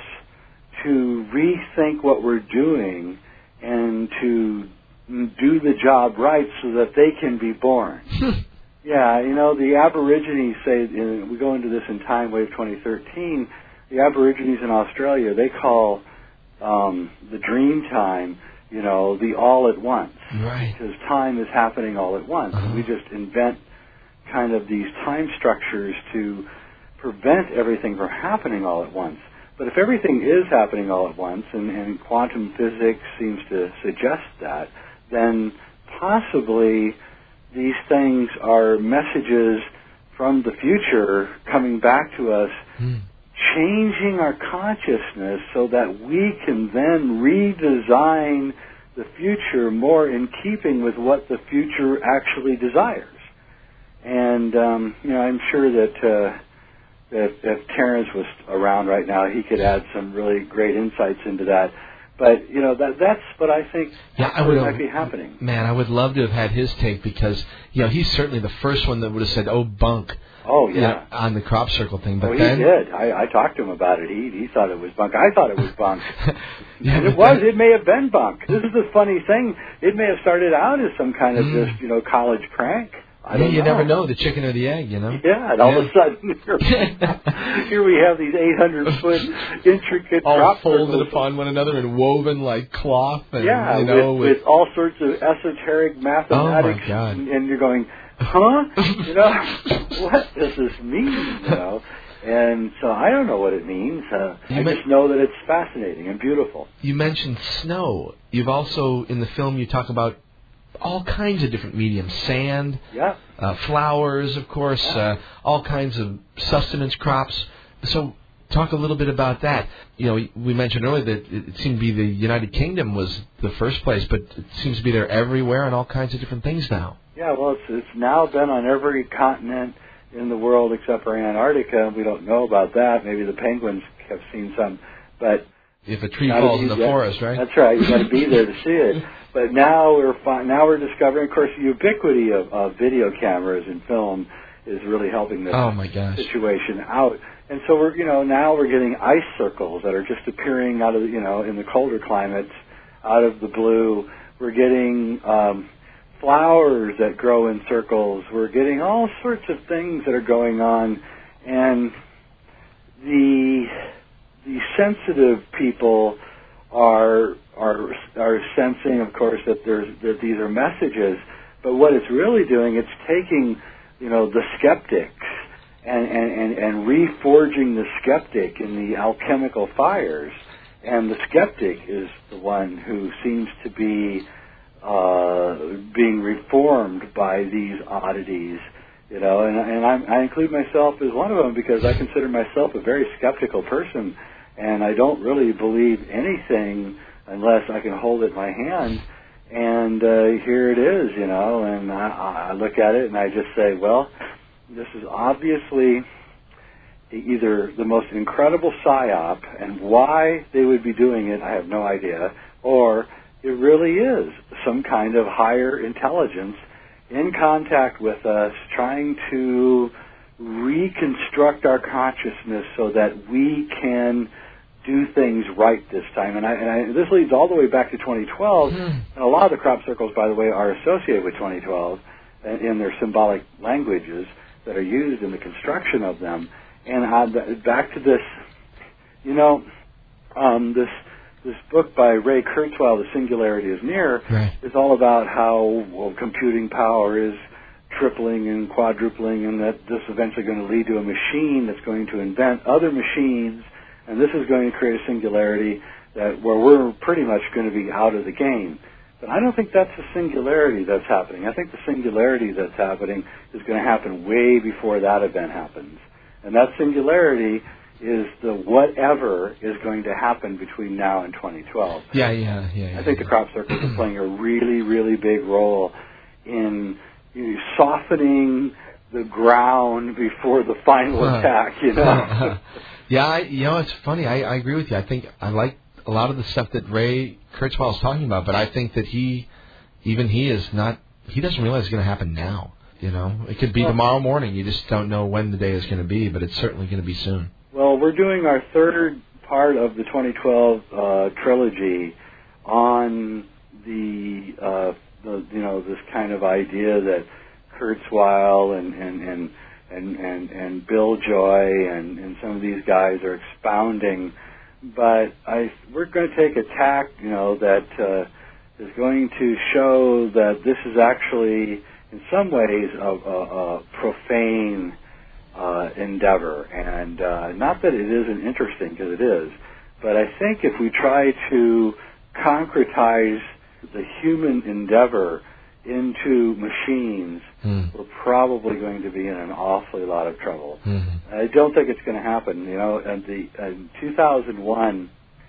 to rethink what we're doing and to do the job right so that they can be born. Yeah, you know, the Aborigines say, uh, we go into this in Time Wave twenty thirteen, the Aborigines in Australia, they call um, the dream time, you know, the all at once. Right. Because time is happening all at once. Uh-huh. And we just invent kind of these time structures to prevent everything from happening all at once. But if everything is happening all at once, and, and quantum physics seems to suggest that, then possibly these things are messages from the future coming back to us, mm. changing our consciousness so that we can then redesign the future more in keeping with what the future actually desires. And, um, you know, I'm sure that... Uh, If, if Terrence was around right now, he could add some really great insights into that. But, you know, that that's what I think yeah, I would, might be happening. Man, I would love to have had his take because, you know, he's certainly the first one that would have said, oh, bunk. Oh, yeah. You know, on the crop circle thing. But oh, then, he did. I, I talked to him about it. He he thought it was bunk. I thought it was bunk. yeah, and it was. Then, it may have been bunk. This is the funny thing. It may have started out as some kind of mm. just, you know, college prank. I yeah, don't you know. never know, the chicken or the egg, you know? Yeah, and all yeah. of a sudden, here, here we have these eight hundred foot intricate all crop folded circles. upon one another and woven like cloth. And, yeah, you know, with, with, with all sorts of esoteric mathematics. Oh, my God. And, and you're going, huh? You know, what does this mean, you know? And so I don't know what it means. Uh, I just know that it's fascinating and beautiful. You mentioned snow. You've also, in the film, you talk about all kinds of different mediums, sand, yeah. uh, flowers, of course, yeah. uh, all kinds of sustenance crops. So talk a little bit about that. You know, we mentioned earlier that it seemed to be the United Kingdom was the first place, but it seems to be there everywhere and all kinds of different things now. Yeah, well, it's, it's now been on every continent in the world except for Antarctica. We don't know about that. Maybe the penguins have seen some, but... If a tree falls in the that, forest, right? That's right. You've got to be there to see it. But now we're fi- now we're discovering, of course, the ubiquity of, of video cameras and film is really helping this oh my gosh. situation out. And so we're, you know, now we're getting ice circles that are just appearing out of, you know, in the colder climates, out of the blue. We're getting um, flowers that grow in circles. We're getting all sorts of things that are going on, and the the sensitive people are are are sensing, of course, that there's that these are messages. But what it's really doing, it's taking, you know, the skeptics and and, and, and reforging the skeptic in the alchemical fires. And the skeptic is the one who seems to be uh, being reformed by these oddities. You know, and, and I'm, I include myself as one of them because I consider myself a very skeptical person, and I don't really believe anything unless I can hold it in my hand. And uh, here it is, you know, and I, I look at it and I just say, well, this is obviously either the most incredible psyop, and why they would be doing it, I have no idea, or it really is some kind of higher intelligence in contact with us, trying to reconstruct our consciousness so that we can do things right this time. And, I, and I, this leads all the way back to twenty twelve. Mm. And a lot of the crop circles, by the way, are associated with twenty twelve in their symbolic languages that are used in the construction of them. And uh, back to this, you know, um, this this book by Ray Kurzweil, The Singularity is Near, right. is all about how well, computing power is tripling and quadrupling, and that this is eventually going to lead to a machine that's going to invent other machines, and this is going to create a singularity that where we're pretty much going to be out of the game. But I don't think that's the singularity that's happening. I think the singularity that's happening is going to happen way before that event happens. And that singularity is the whatever is going to happen between now and twenty twelve. Yeah, yeah, yeah. yeah I think yeah. the crop circles are playing a really, really big role in you know, softening the ground before the final attack, you know. yeah, I, you know, it's funny. I, I agree with you. I think I like a lot of the stuff that Ray Kurzweil is talking about, but I think that he, even he is not, he doesn't realize it's going to happen now. You know, it could be well, tomorrow morning. You just don't know when the day is going to be, but it's certainly going to be soon. Well, we're doing our third part of the twenty twelve uh, trilogy on the, uh, the, you know, this kind of idea that Kurzweil and and and and and, and Bill Joy and, and some of these guys are expounding. But I, we're going to take a tack, you know, that uh, is going to show that this is actually, in some ways, a, a, a profane uh, endeavor. And uh, not that it isn't interesting, because it is, but I think if we try to concretize the human endeavor into machines, mm. we're probably going to be in an awfully lot of trouble. Mm-hmm. I don't think it's going to happen. You know, in, the, in two thousand one,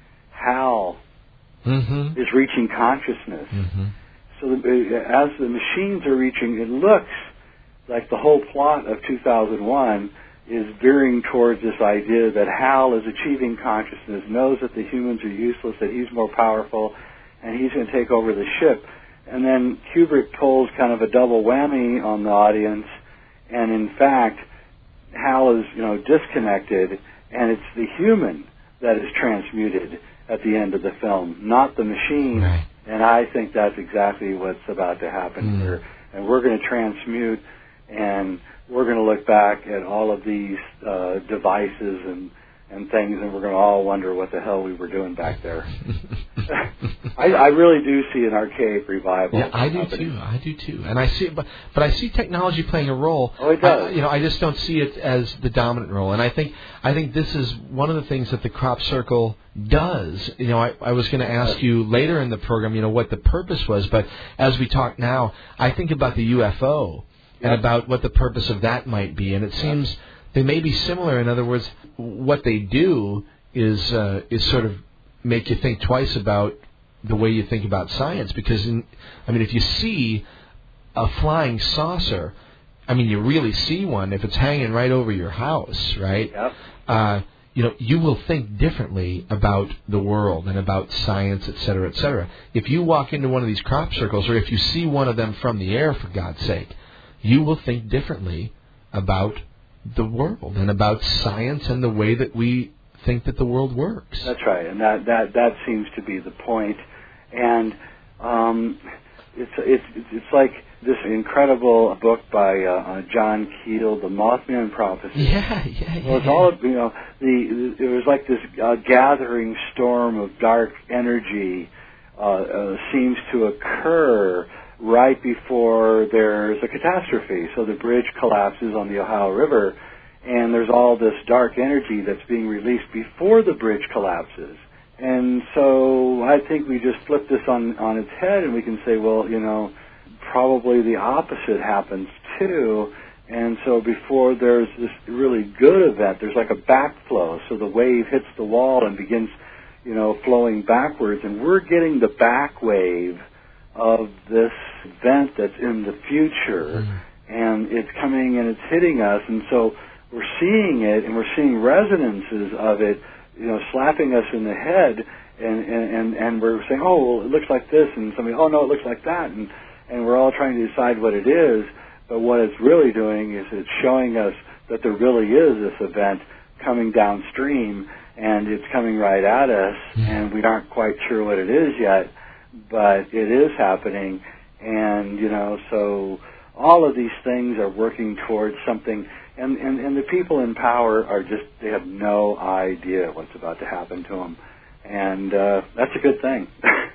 HAL mm-hmm. is reaching consciousness. Mm-hmm. So the, as the machines are reaching, it looks like the whole plot of two thousand one is veering towards this idea that HAL is achieving consciousness, knows that the humans are useless, that he's more powerful, and he's going to take over the ship. And then Kubrick pulls kind of a double whammy on the audience, and in fact, HAL is, you know, disconnected, and it's the human that is transmuted at the end of the film, not the machine. Right. And I think that's exactly what's about to happen mm. here. And we're going to transmute, and we're going to look back at all of these uh, devices and, and things, and we're going to all wonder what the hell we were doing back there. I, I really do see an archaic revival. Yeah, I do happening. too. I do too. And I see, but but I see technology playing a role. Oh, it does. I, you know, I just don't see it as the dominant role. And I think I think this is one of the things that the crop circle does. You know, I, I was going to ask you later in the program, you know, what the purpose was. But as we talk now, I think about the U F O and yep. about what the purpose of that might be. And it seems yep. they may be similar. In other words, what they do is uh, is sort of make you think twice about the way you think about science, because in, I mean, if you see a flying saucer, I mean, you really see one if it's hanging right over your house, right? Yep. Uh, you know, you will think differently about the world and about science, et cetera, et cetera. If you walk into one of these crop circles, or if you see one of them from the air, for God's sake, you will think differently about the world and about science and the way that we think that the world works. That's right, and that that that seems to be the point. And um, it's it's it's like this incredible book by uh, John Keel, The Mothman Prophecy. Yeah, yeah, yeah. Well, it's all, you know, the it was like this uh, gathering storm of dark energy uh, uh, seems to occur right before there's a catastrophe. So the bridge collapses on the Ohio River, and there's all this dark energy that's being released before the bridge collapses. And so I think we just flip this on, on its head, and we can say, well, you know, probably the opposite happens too. And so before there's this really good event, there's like a backflow. So the wave hits the wall and begins, you know, flowing backwards. And we're getting the back wave of this event that's in the future. Mm. And it's coming and it's hitting us. And so we're seeing it, and we're seeing resonances of it, you know, slapping us in the head, and, and, and, and we're saying, oh, well, it looks like this, and somebody, oh, no, it looks like that, and, and we're all trying to decide what it is, but what it's really doing is it's showing us that there really is this event coming downstream, and it's coming right at us, and we aren't quite sure what it is yet, but it is happening. And, you know, so all of these things are working towards something, and, and, and the people in power are just, they have no idea what's about to happen to them. And uh, that's a good thing.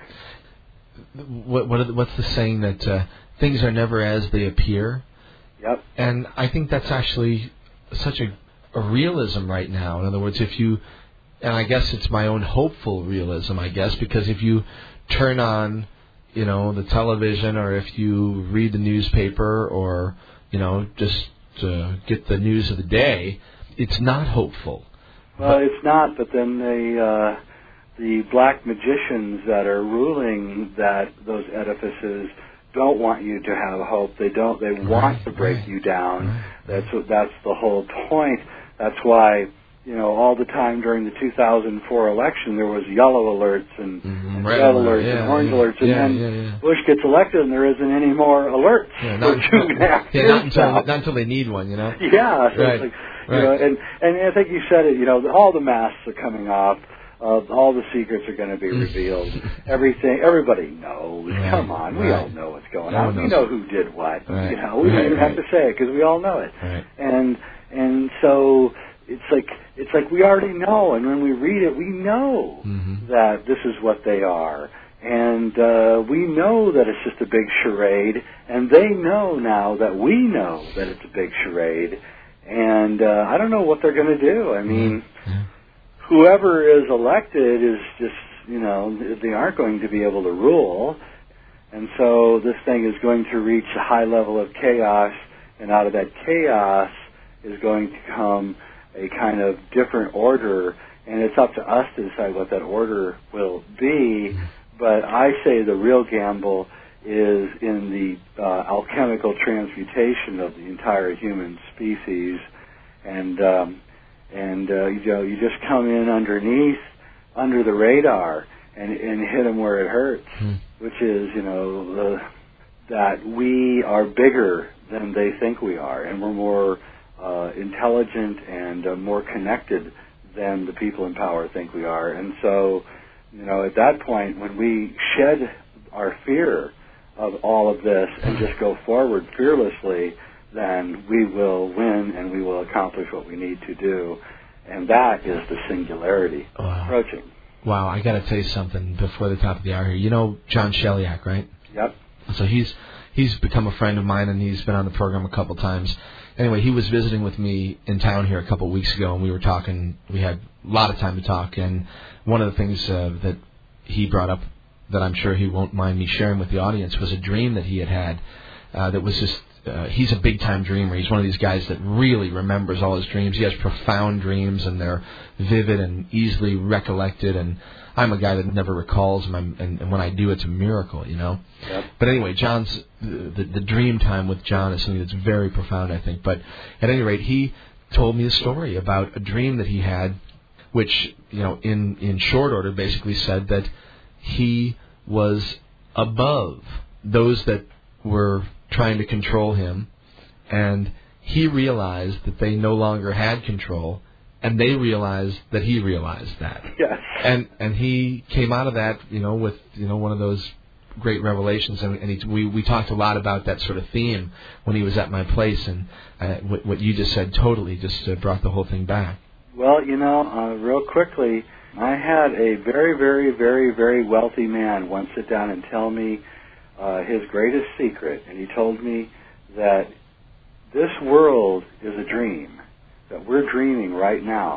what, what the, what's the saying that uh, things are never as they appear? Yep. And I think that's actually such a, a realism right now. In other words, if you, and I guess it's my own hopeful realism, I guess, because if you turn on, you know, the television, or if you read the newspaper, or, you know, just uh, get the news of the day, it's not hopeful. Well, but it's not, but then the, uh, the black magicians that are ruling that those edifices don't want you to have hope. They don't. They want right, to break right, you down. Right. That's what. That's the whole point. That's why, you know, all the time during the two thousand four election, there was yellow alerts and, mm-hmm. and red red alert, alerts yeah, and orange yeah, alerts, and yeah, then yeah, yeah. Bush gets elected, and there isn't any more alerts yeah, for not, two and a half yeah, years not until, now. not until they need one, you know. Yeah, so right. it's like, you right. know, and and I think you said it. You know, all the masks are coming off. Uh, all the secrets are going to be revealed. Everything, everybody knows. Right, Come on, we right. all know what's going no on. We know who did what. Right, You know, we right, don't even right. have to say it because we all know it. Right. And and so it's like it's like we already know, and when we read it, we know mm-hmm. that this is what they are, and uh, we know that it's just a big charade, and they know now that we know that it's a big charade, and uh, I don't know what they're going to do. I mean. Yeah. Whoever is elected is just, you know, they aren't going to be able to rule. And so this thing is going to reach a high level of chaos, and out of that chaos is going to come a kind of different order, and it's up to us to decide what that order will be. But I say the real gamble is in the uh, alchemical transmutation of the entire human species, and um, And, uh, you know, you just come in underneath, under the radar, and, and hit them where it hurts, hmm. which is, you know, the, that we are bigger than they think we are, and we're more uh, intelligent and uh, more connected than the people in power think we are. And so, you know, at that point, when we shed our fear of all of this and just go forward fearlessly, then we will win and we will accomplish what we need to do. And that is the singularity wow. approaching. Wow, I got to tell you something before the top of the hour here. You know John Sheliak, right? Yep. So he's he's become a friend of mine, and he's been on the program a couple times. Anyway, he was visiting with me in town here a couple of weeks ago, and we were talking. We had a lot of time to talk, and one of the things uh, that he brought up that I'm sure he won't mind me sharing with the audience was a dream that he had had uh, that was just Uh, he's a big-time dreamer. He's one of these guys that really remembers all his dreams. He has profound dreams, and they're vivid and easily recollected. And I'm a guy that never recalls them, and, and when I do, it's a miracle, you know. Yep. But anyway, John's the, the dream time with John is something that's very profound, I think. But at any rate, he told me a story about a dream that he had, which, you know, in in short order, basically said that he was above those that were trying to control him, and he realized that they no longer had control, and they realized that he realized that. Yes. And and he came out of that, you know, with, you know, one of those great revelations, and, and he, we we talked a lot about that sort of theme when he was at my place, and uh, what, what you just said totally just uh, brought the whole thing back. Well, you know, uh, real quickly, I had a very, very, very, very wealthy man once sit down and tell me Uh, his greatest secret, and he told me that this world is a dream, that we're dreaming right now,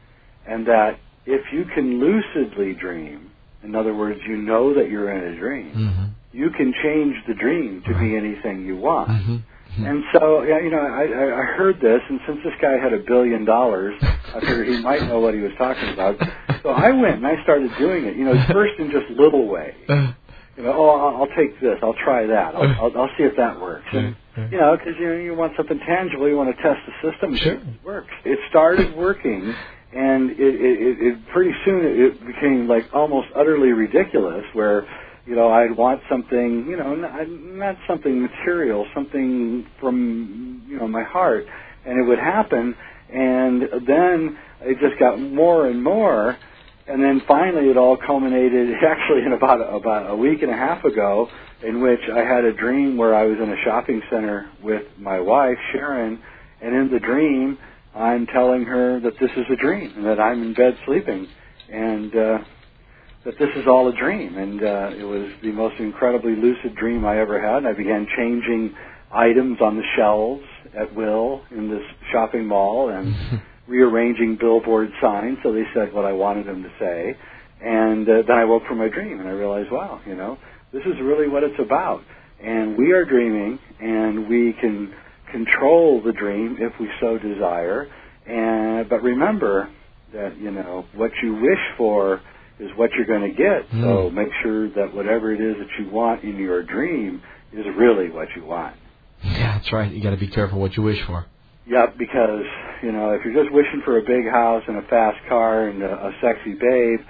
and that if you can lucidly dream, in other words, you know that you're in a dream, mm-hmm. you can change the dream to right. be anything you want. Mm-hmm. Mm-hmm. And so, you know, I, I heard this, and since this guy had a billion dollars, I figured he might know what he was talking about. So I went and I started doing it, you know, first in just little ways. You know, oh, I'll, I'll take this. I'll try that. I'll, I'll, I'll see if that works. And, you know, because you know, you want something tangible. You want to test the system. Sure. It works. It started working, and it, it, it, it pretty soon it, it became like almost utterly ridiculous. Where, you know, I'd want something, you know, not, not something material, something from, you know, my heart, and it would happen, and then it just got more and more, and then finally it all culminated actually in about a, about a week and a half ago, in which I had a dream where I was in a shopping center with my wife, Sharon, and in the dream I'm telling her that this is a dream, and that I'm in bed sleeping, and uh, that this is all a dream. And uh, it was the most incredibly lucid dream I ever had, and I began changing items on the shelves at will in this shopping mall, and rearranging billboard signs so they said what I wanted them to say. And uh, then I woke from my dream, and I realized, wow, you know, this is really what it's about. And we are dreaming, and we can control the dream if we so desire. And but remember that, you know, what you wish for is what you're going to get. Mm. So make sure that whatever it is that you want in your dream is really what you want. Yeah, that's right. You got to be careful what you wish for. Yep, because, you know, if you're just wishing for a big house and a fast car and a, a sexy babe,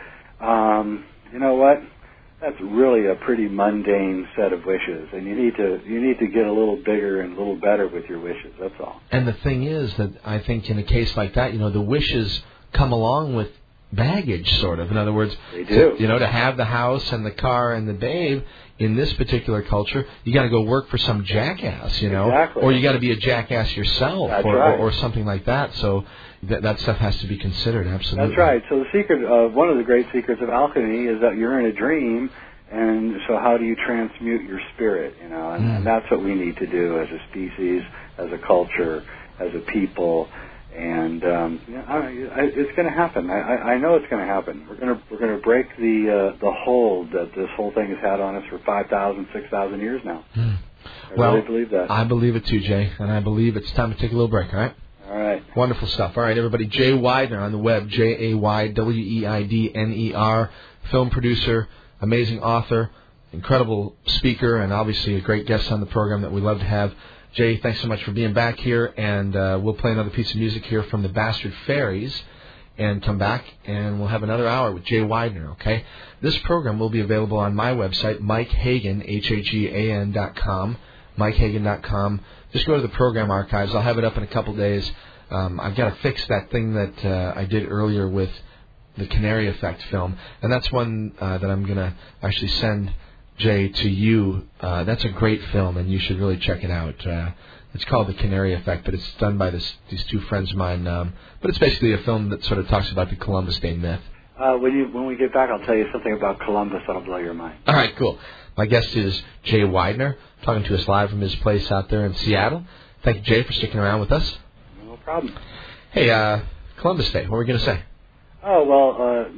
um, you know what? That's really a pretty mundane set of wishes, and you need to you need to get a little bigger and a little better with your wishes. That's all. And the thing is that I think in a case like that, you know, the wishes come along with baggage, sort of. In other words, they do. To, you know, to have the house and the car and the babe in this particular culture, you got to go work for some jackass, you know, exactly. or you got to be a jackass yourself, That's or, right. or or something like that. So that that stuff has to be considered. Absolutely. That's right. So the secret of one of the great secrets of alchemy is that you're in a dream, and so how do you transmute your spirit? You know, and, mm. and that's what we need to do as a species, as a culture, as a people. And um, you know, I, I, it's going to happen. I, I know it's going to happen. We're going to we're going to break the uh, the hold that this whole thing has had on us for five thousand, six thousand years now. Mm. I well, really believe that. I believe it too, Jay, and I believe it's time to take a little break. All right. All right. Wonderful stuff. All right, everybody. Jay Weidner on the web. J A Y W E I D N E R. Film producer, amazing author, incredible speaker, and obviously a great guest on the program that we love to have. Jay, thanks so much for being back here, and uh, we'll play another piece of music here from the Bastard Fairies and come back, and we'll have another hour with Jay Weidner, okay? This program will be available on my website, Mike Hagan, H A G A N dot com, Mike Hagan dot com. Just go to the program archives. I'll have it up in a couple days. Um, I've got to fix that thing that uh, I did earlier with the Canary Effect film, and that's one uh, that I'm going to actually send Jay, to you. Uh, that's a great film, and you should really check it out. Uh, it's called The Canary Effect, but it's done by this, these two friends of mine. Um, but it's basically a film that sort of talks about the Columbus Day myth. Uh, when you when we get back, I'll tell you something about Columbus that'll blow your mind. All right, cool. My guest is Jay Weidner, talking to us live from his place out there in Seattle. Thank you, Jay, for sticking around with us. No problem. Hey, uh, Columbus Day, what were we going to say? Oh, well,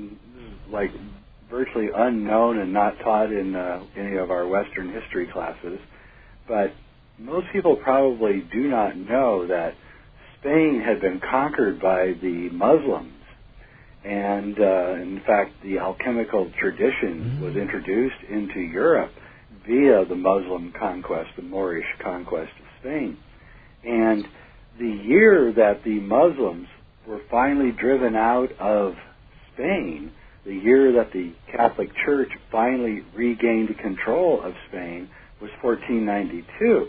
uh, like... virtually unknown and not taught in uh, any of our Western history classes. But most people probably do not know that Spain had been conquered by the Muslims. And, uh, in fact, the alchemical tradition mm-hmm. was introduced into Europe via the Muslim conquest, the Moorish conquest of Spain. And the year that the Muslims were finally driven out of Spain, the year that the Catholic Church finally regained control of Spain, was fourteen ninety-two.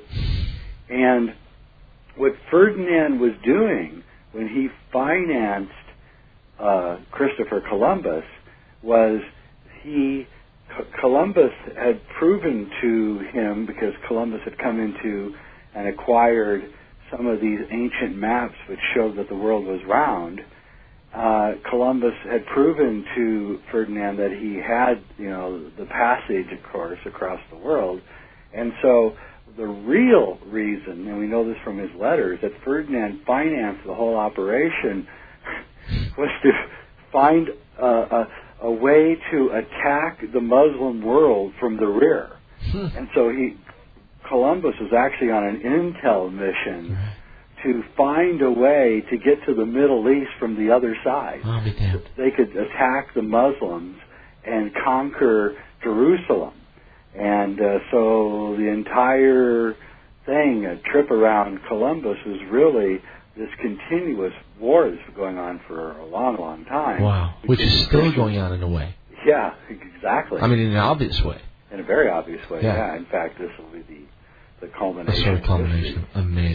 And what Ferdinand was doing when he financed uh, Christopher Columbus was he, C- Columbus had proven to him, because Columbus had come into and acquired some of these ancient maps which showed that the world was round. Uh, Columbus had proven to Ferdinand that he had, you know, the passage, of course, across the world. And so the real reason, and we know this from his letters, that Ferdinand financed the whole operation was to find uh, a, a way to attack the Muslim world from the rear. Hmm. And so he, Columbus was actually on an intel mission to find a way to get to the Middle East from the other side. I'll be damned. They could attack the Muslims and conquer Jerusalem. And uh, so the entire thing, a trip around Columbus, was really this continuous war that's been going on for a long, long time. Wow. Which is still going on in a way. Yeah, exactly. I mean, in an obvious way. In a very obvious way, yeah. yeah. In fact, this will be the, the culmination. The sort of culmination. Amazing.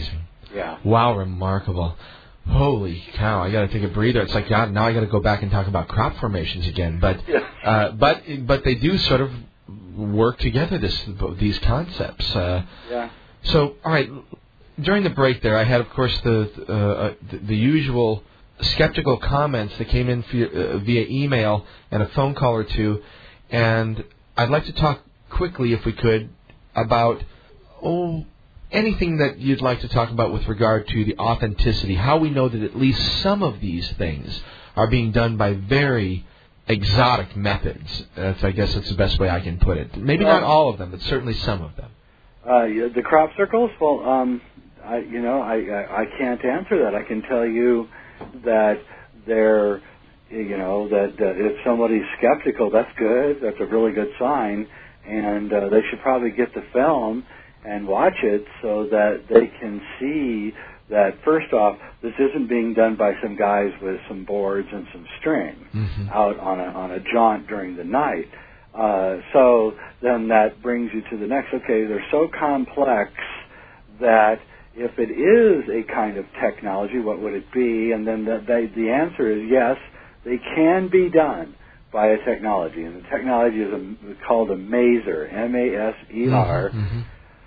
Yeah. Wow, remarkable. Holy cow! I got to take a breather. It's like, God, now I got to go back and talk about crop formations again. But, yeah. uh, but, but they do sort of work together. This, these concepts. Uh, yeah. So, all right. During the break, there, I had, of course, the uh, the, the usual skeptical comments that came in via, uh, via email and a phone call or two, and I'd like to talk quickly, if we could, about oh. anything that you'd like to talk about with regard to the authenticity, how we know that at least some of these things are being done by very exotic methods. That's, I guess that's the best way I can put it. Maybe well, not all of them, but certainly some of them. Uh, the crop circles, well, um, I, you know, I, I, I can't answer that. I can tell you that they're, you know, that, that if somebody's skeptical, that's good. That's a really good sign. And uh, they should probably get the film and watch it so that they can see that, first off, this isn't being done by some guys with some boards and some string mm-hmm. out on a, on a jaunt during the night. Uh, so then that brings you to the next, okay, they're so complex that if it is a kind of technology, what would it be? And then the, the, the answer is yes, they can be done by a technology. And the technology is a, called a maser, M A S E R. Mm-hmm.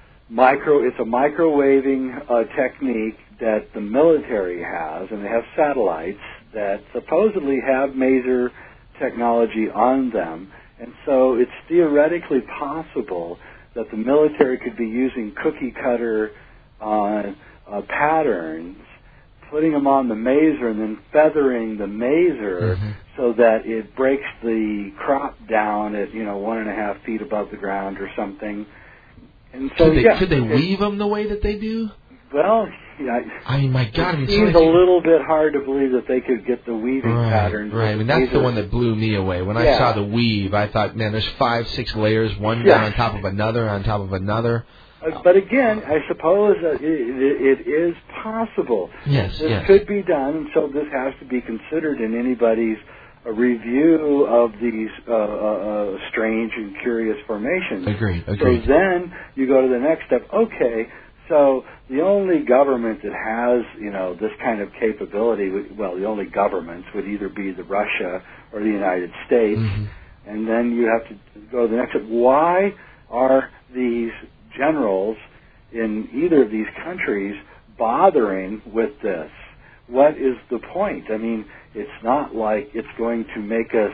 Micro, it's a microwaving uh, technique that the military has, and they have satellites that supposedly have maser technology on them. And so it's theoretically possible that the military could be using cookie cutter uh, uh, patterns, putting them on the maser and then feathering the maser mm-hmm. so that it breaks the crop down at, you know, one and a half feet above the ground or something. And so, could they, yeah, could they it, weave them the way that they do? Well, yeah, I mean, my God, I mean, it seems so a little bit hard to believe that they could get the weaving right, patterns. Right, I mean, that's either. the one that blew me away. When yeah. I saw the weave, I thought, man, there's five, six layers, one yeah. down on top of another, on top of another. Uh, but again, I suppose uh, it, it, it is possible. Yes, this yes. could be done, and so this has to be considered in anybody's uh, review of these uh, uh, strange and curious formations. Agreed, agreed. So then you go to the next step. Okay, so the only government that has, you know, this kind of capability, well, the only governments would either be the Russia or the United States, mm-hmm. and then you have to go to the next step. Why are these generals in either of these countries bothering with this? What is the point? I mean, it's not like it's going to make us,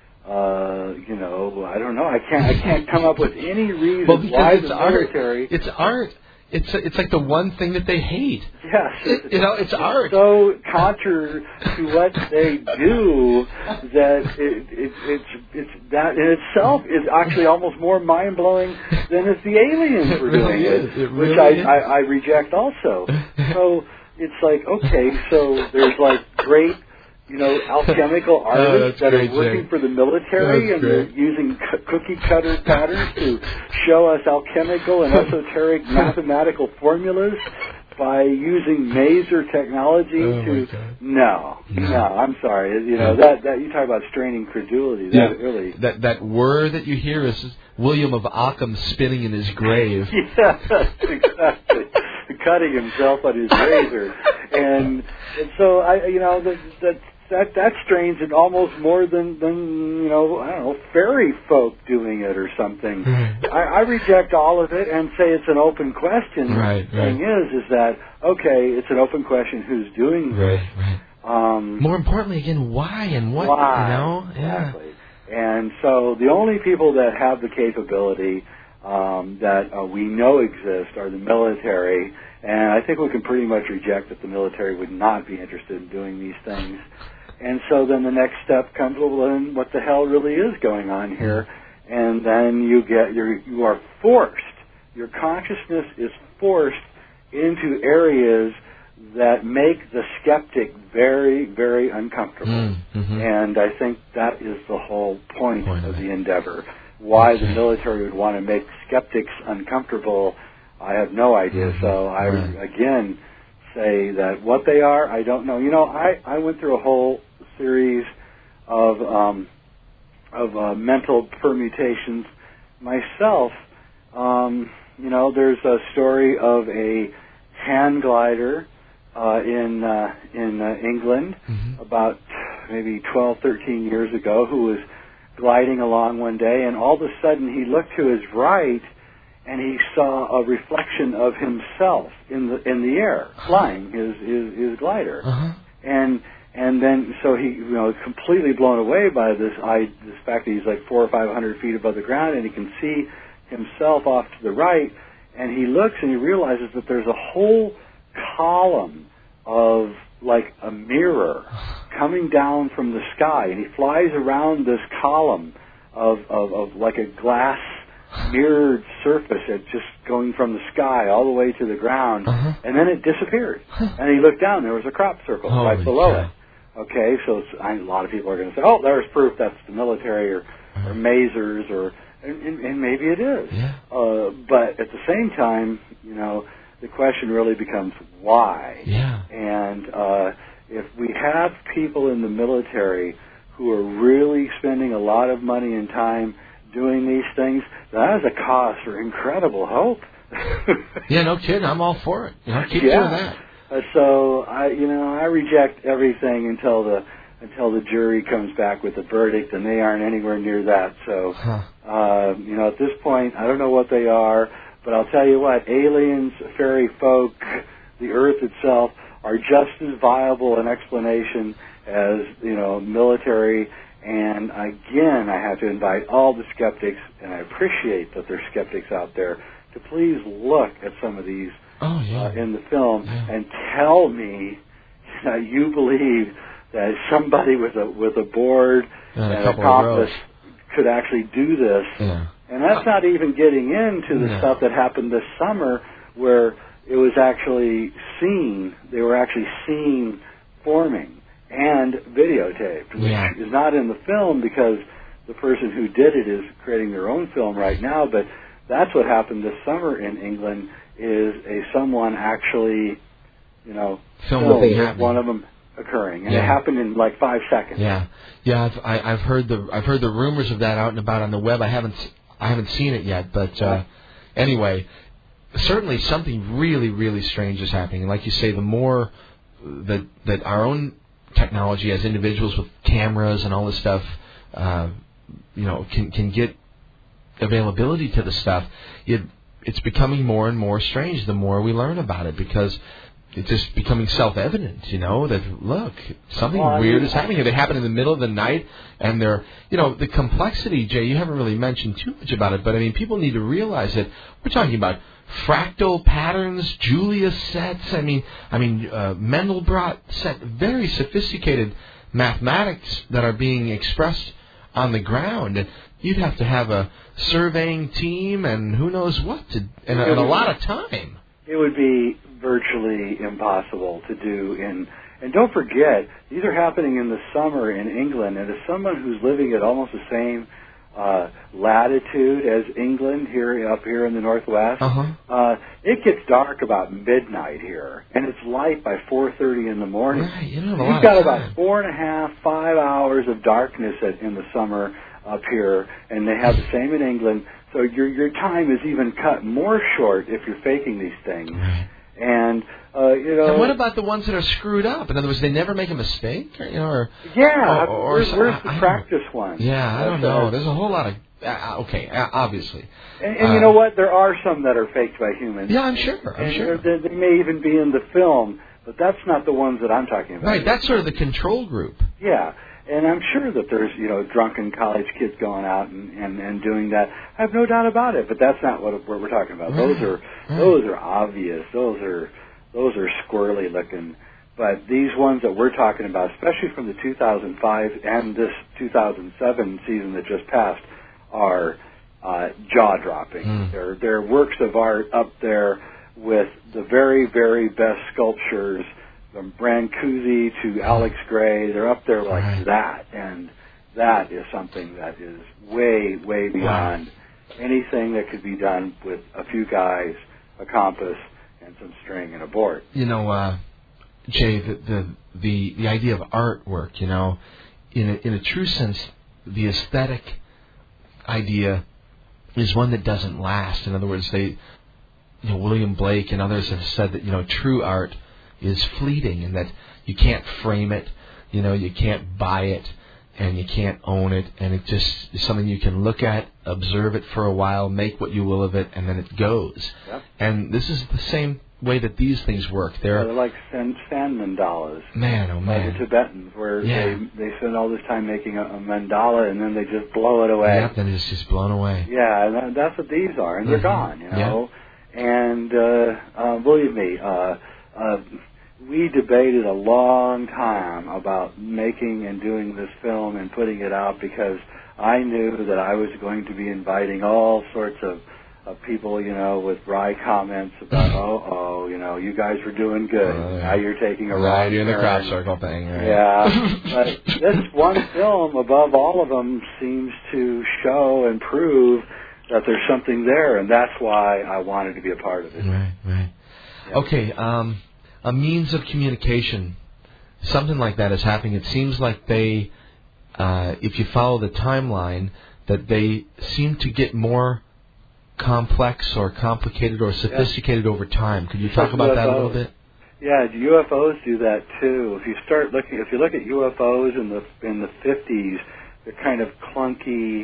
uh, you know, I don't know. I can't. I can't come up with any reason well, why it's the art. military. It's art. It's it's like the one thing that they hate. Yes, it, you know, it's, it's art. So counter to what they do that it, it, it's it's that in itself is actually almost more mind blowing than if the aliens were doing it, it, it which really I, I I reject also. So it's like, okay, so there's like great, you know, alchemical artists oh, that great, are working Jay. for the military that's and great. they're using c- cookie cutter patterns to show us alchemical and esoteric mathematical formulas by using maser technology oh to no, no, no, I'm sorry, you know, that that you talk about straining credulity. That yeah. really that that word that you hear is William of Ockham spinning in his grave. Yes, exactly. Cutting himself on his razor, and and so I, you know, that that that that's strange and almost more than than you know, I don't know, fairy folk doing it or something. I, I reject all of it and say it's an open question. Right, the right. thing is, is that okay? It's an open question. Who's doing this? Right, right. Um, more importantly, again, why and what? Why? You know, exactly. Yeah. And so the only people that have the capability um, that uh, we know exist are the military. And I think we can pretty much reject that the military would not be interested in doing these things. And so then the next step comes, well, then what the hell really is going on here? And then you get, you're, you are forced, your consciousness is forced into areas that make the skeptic very, very uncomfortable. Mm-hmm. And I think that is the whole point, point of, of the endeavor. Why okay. the military would want to make skeptics uncomfortable, I have no idea. Mm-hmm. So I, right. again, say that what they are, I don't know. You know, I, I went through a whole series of um, of uh, mental permutations myself. Um, you know, there's a story of a hand glider uh, in uh, in uh, England mm-hmm. about maybe twelve, thirteen years ago, who was gliding along one day, and all of a sudden he looked to his right, and he saw a reflection of himself in the in the air, flying his his, his glider, uh-huh. and and then so he you know completely blown away by this I this fact that he's like four or five hundred feet above the ground, and he can see himself off to the right, and he looks and he realizes that there's a whole column of like a mirror coming down from the sky, and he flies around this column of of, of like a glass mirrored surface, it just going from the sky all the way to the ground, uh-huh. and then it disappeared. And he looked down, there was a crop circle Holy right below God. it. Okay, so it's, I, a lot of people are going to say, oh, there's proof that's the military or, uh-huh. or Mazers, or and, and, and maybe it is. Yeah. Uh, but at the same time, you know, the question really becomes why. Yeah. And uh, if we have people in the military who are really spending a lot of money and time doing these things, that is a cause for incredible hope. Yeah, no kidding. I'm all for it. You know, keep yeah. doing that. Uh, so I, you know, I reject everything until the until the jury comes back with a verdict, and they aren't anywhere near that. So, huh. uh, you know, at this point, I don't know what they are, but I'll tell you what: aliens, fairy folk, the Earth itself are just as viable an explanation as you know military. And again, I have to invite all the skeptics, and I appreciate that there's skeptics out there, to please look at some of these oh, yeah. uh, in the film yeah. and tell me that you believe that somebody with a with a board and, and a, a compass could actually do this. Yeah. And that's not even getting into the yeah. stuff that happened this summer, where it was actually seen, they were actually seen forming and videotaped, which yeah. is not in the film because the person who did it is creating their own film right now, but that's what happened this summer in England, is a someone actually, you know, filmed one of them occurring, and yeah. it happened in like five seconds. Yeah, yeah, I've I, I've heard the I've heard the rumors of that out and about on the web. I haven't I haven't seen it yet, but uh, anyway, certainly something really really strange is happening. And like you say, the more that that our own technology as individuals with cameras and all this stuff, uh, you know, can can get availability to the stuff, it, it's becoming more and more strange the more we learn about it, because it's just becoming self-evident, you know, that, look, something well, weird mean, is happening. They happen in the middle of the night, and they're, you know, the complexity, Jay, you haven't really mentioned too much about it, but, I mean, people need to realize that we're talking about fractal patterns, Julia sets, I mean, I mean, uh, Mandelbrot set, very sophisticated mathematics that are being expressed on the ground. And you'd have to have a surveying team and who knows what, to, and, a, and a lot of time. It would be virtually impossible to do in, and don't forget, these are happening in the summer in England, and as someone who's living at almost the same uh, latitude as England here, up here in the Northwest, uh-huh. uh, it gets dark about midnight here, and it's light by four thirty in the morning. Right, you don't have a You've lot got of time. about four and a half, five hours of darkness at, in the summer up here, and they have the same in England. So your your time is even cut more short if you're faking these things. Right. And uh, you know. And what about the ones that are screwed up? In other words, they never make a mistake, or, you know, or yeah. Or, or, where's, or where's the I, practice one? Yeah, I don't know. Uh, There's a whole lot of uh, okay, uh, obviously. And, and uh, you know what? There are some that are faked by humans. Yeah, I'm sure. I'm and sure. They, they may even be in the film, but that's not the ones that I'm talking about. Right. That's sort of the control group. Yeah. And I'm sure that there's, you know, drunken college kids going out and, and, and doing that. I have no doubt about it. But that's not what, what we're talking about. Right. Those are right. those are obvious. Those are those are squirrely looking. But these ones that we're talking about, especially from the two thousand five and this two thousand seven season that just passed, are uh, jaw-dropping. Mm. They're they're works of art up there with the very very best sculptures. From Brancusi to Alex Gray, they're up there like right. that, and that is something that is way, way beyond wow. anything that could be done with a few guys, a compass, and some string and a board. You know, uh, Jay, the, the the the idea of artwork, you know, in a, in a true sense, the aesthetic idea is one that doesn't last. In other words, they you know, William Blake and others have said that, you know, true art is fleeting and that you can't frame it, you know, you can't buy it and you can't own it, and it just is something you can look at, observe it for a while, make what you will of it, and then it goes. Yep. And this is the same way that these things work. They're, they're like sand, sand mandalas. Man, oh man. Like the Tibetans, where yeah. they they spend all this time making a, a mandala and then they just blow it away. Yeah, then it's just blown away. Yeah, and that, that's what these are, and mm-hmm. they're gone, you know. Yeah. And uh, uh, believe me, uh, uh, we debated a long time about making and doing this film and putting it out because I knew that I was going to be inviting all sorts of of people, you know, with wry comments about, oh, oh, you know, you guys were doing good. Uh, now you're taking a right, wrong you're in the turn. crop circle thing, right? Yeah, but this one film, above all of them, seems to show and prove that there's something there, and that's why I wanted to be a part of it. Right, right. Yeah. Okay, um, a means of communication, something like that is happening. It seems like they, uh, if you follow the timeline, that they seem to get more complex or complicated or sophisticated yeah. over time. Could you talk about U F Os. That a little bit? Yeah, U F Os do that too. If you start looking, if you look at U F Os in the in the fifties, they're kind of clunky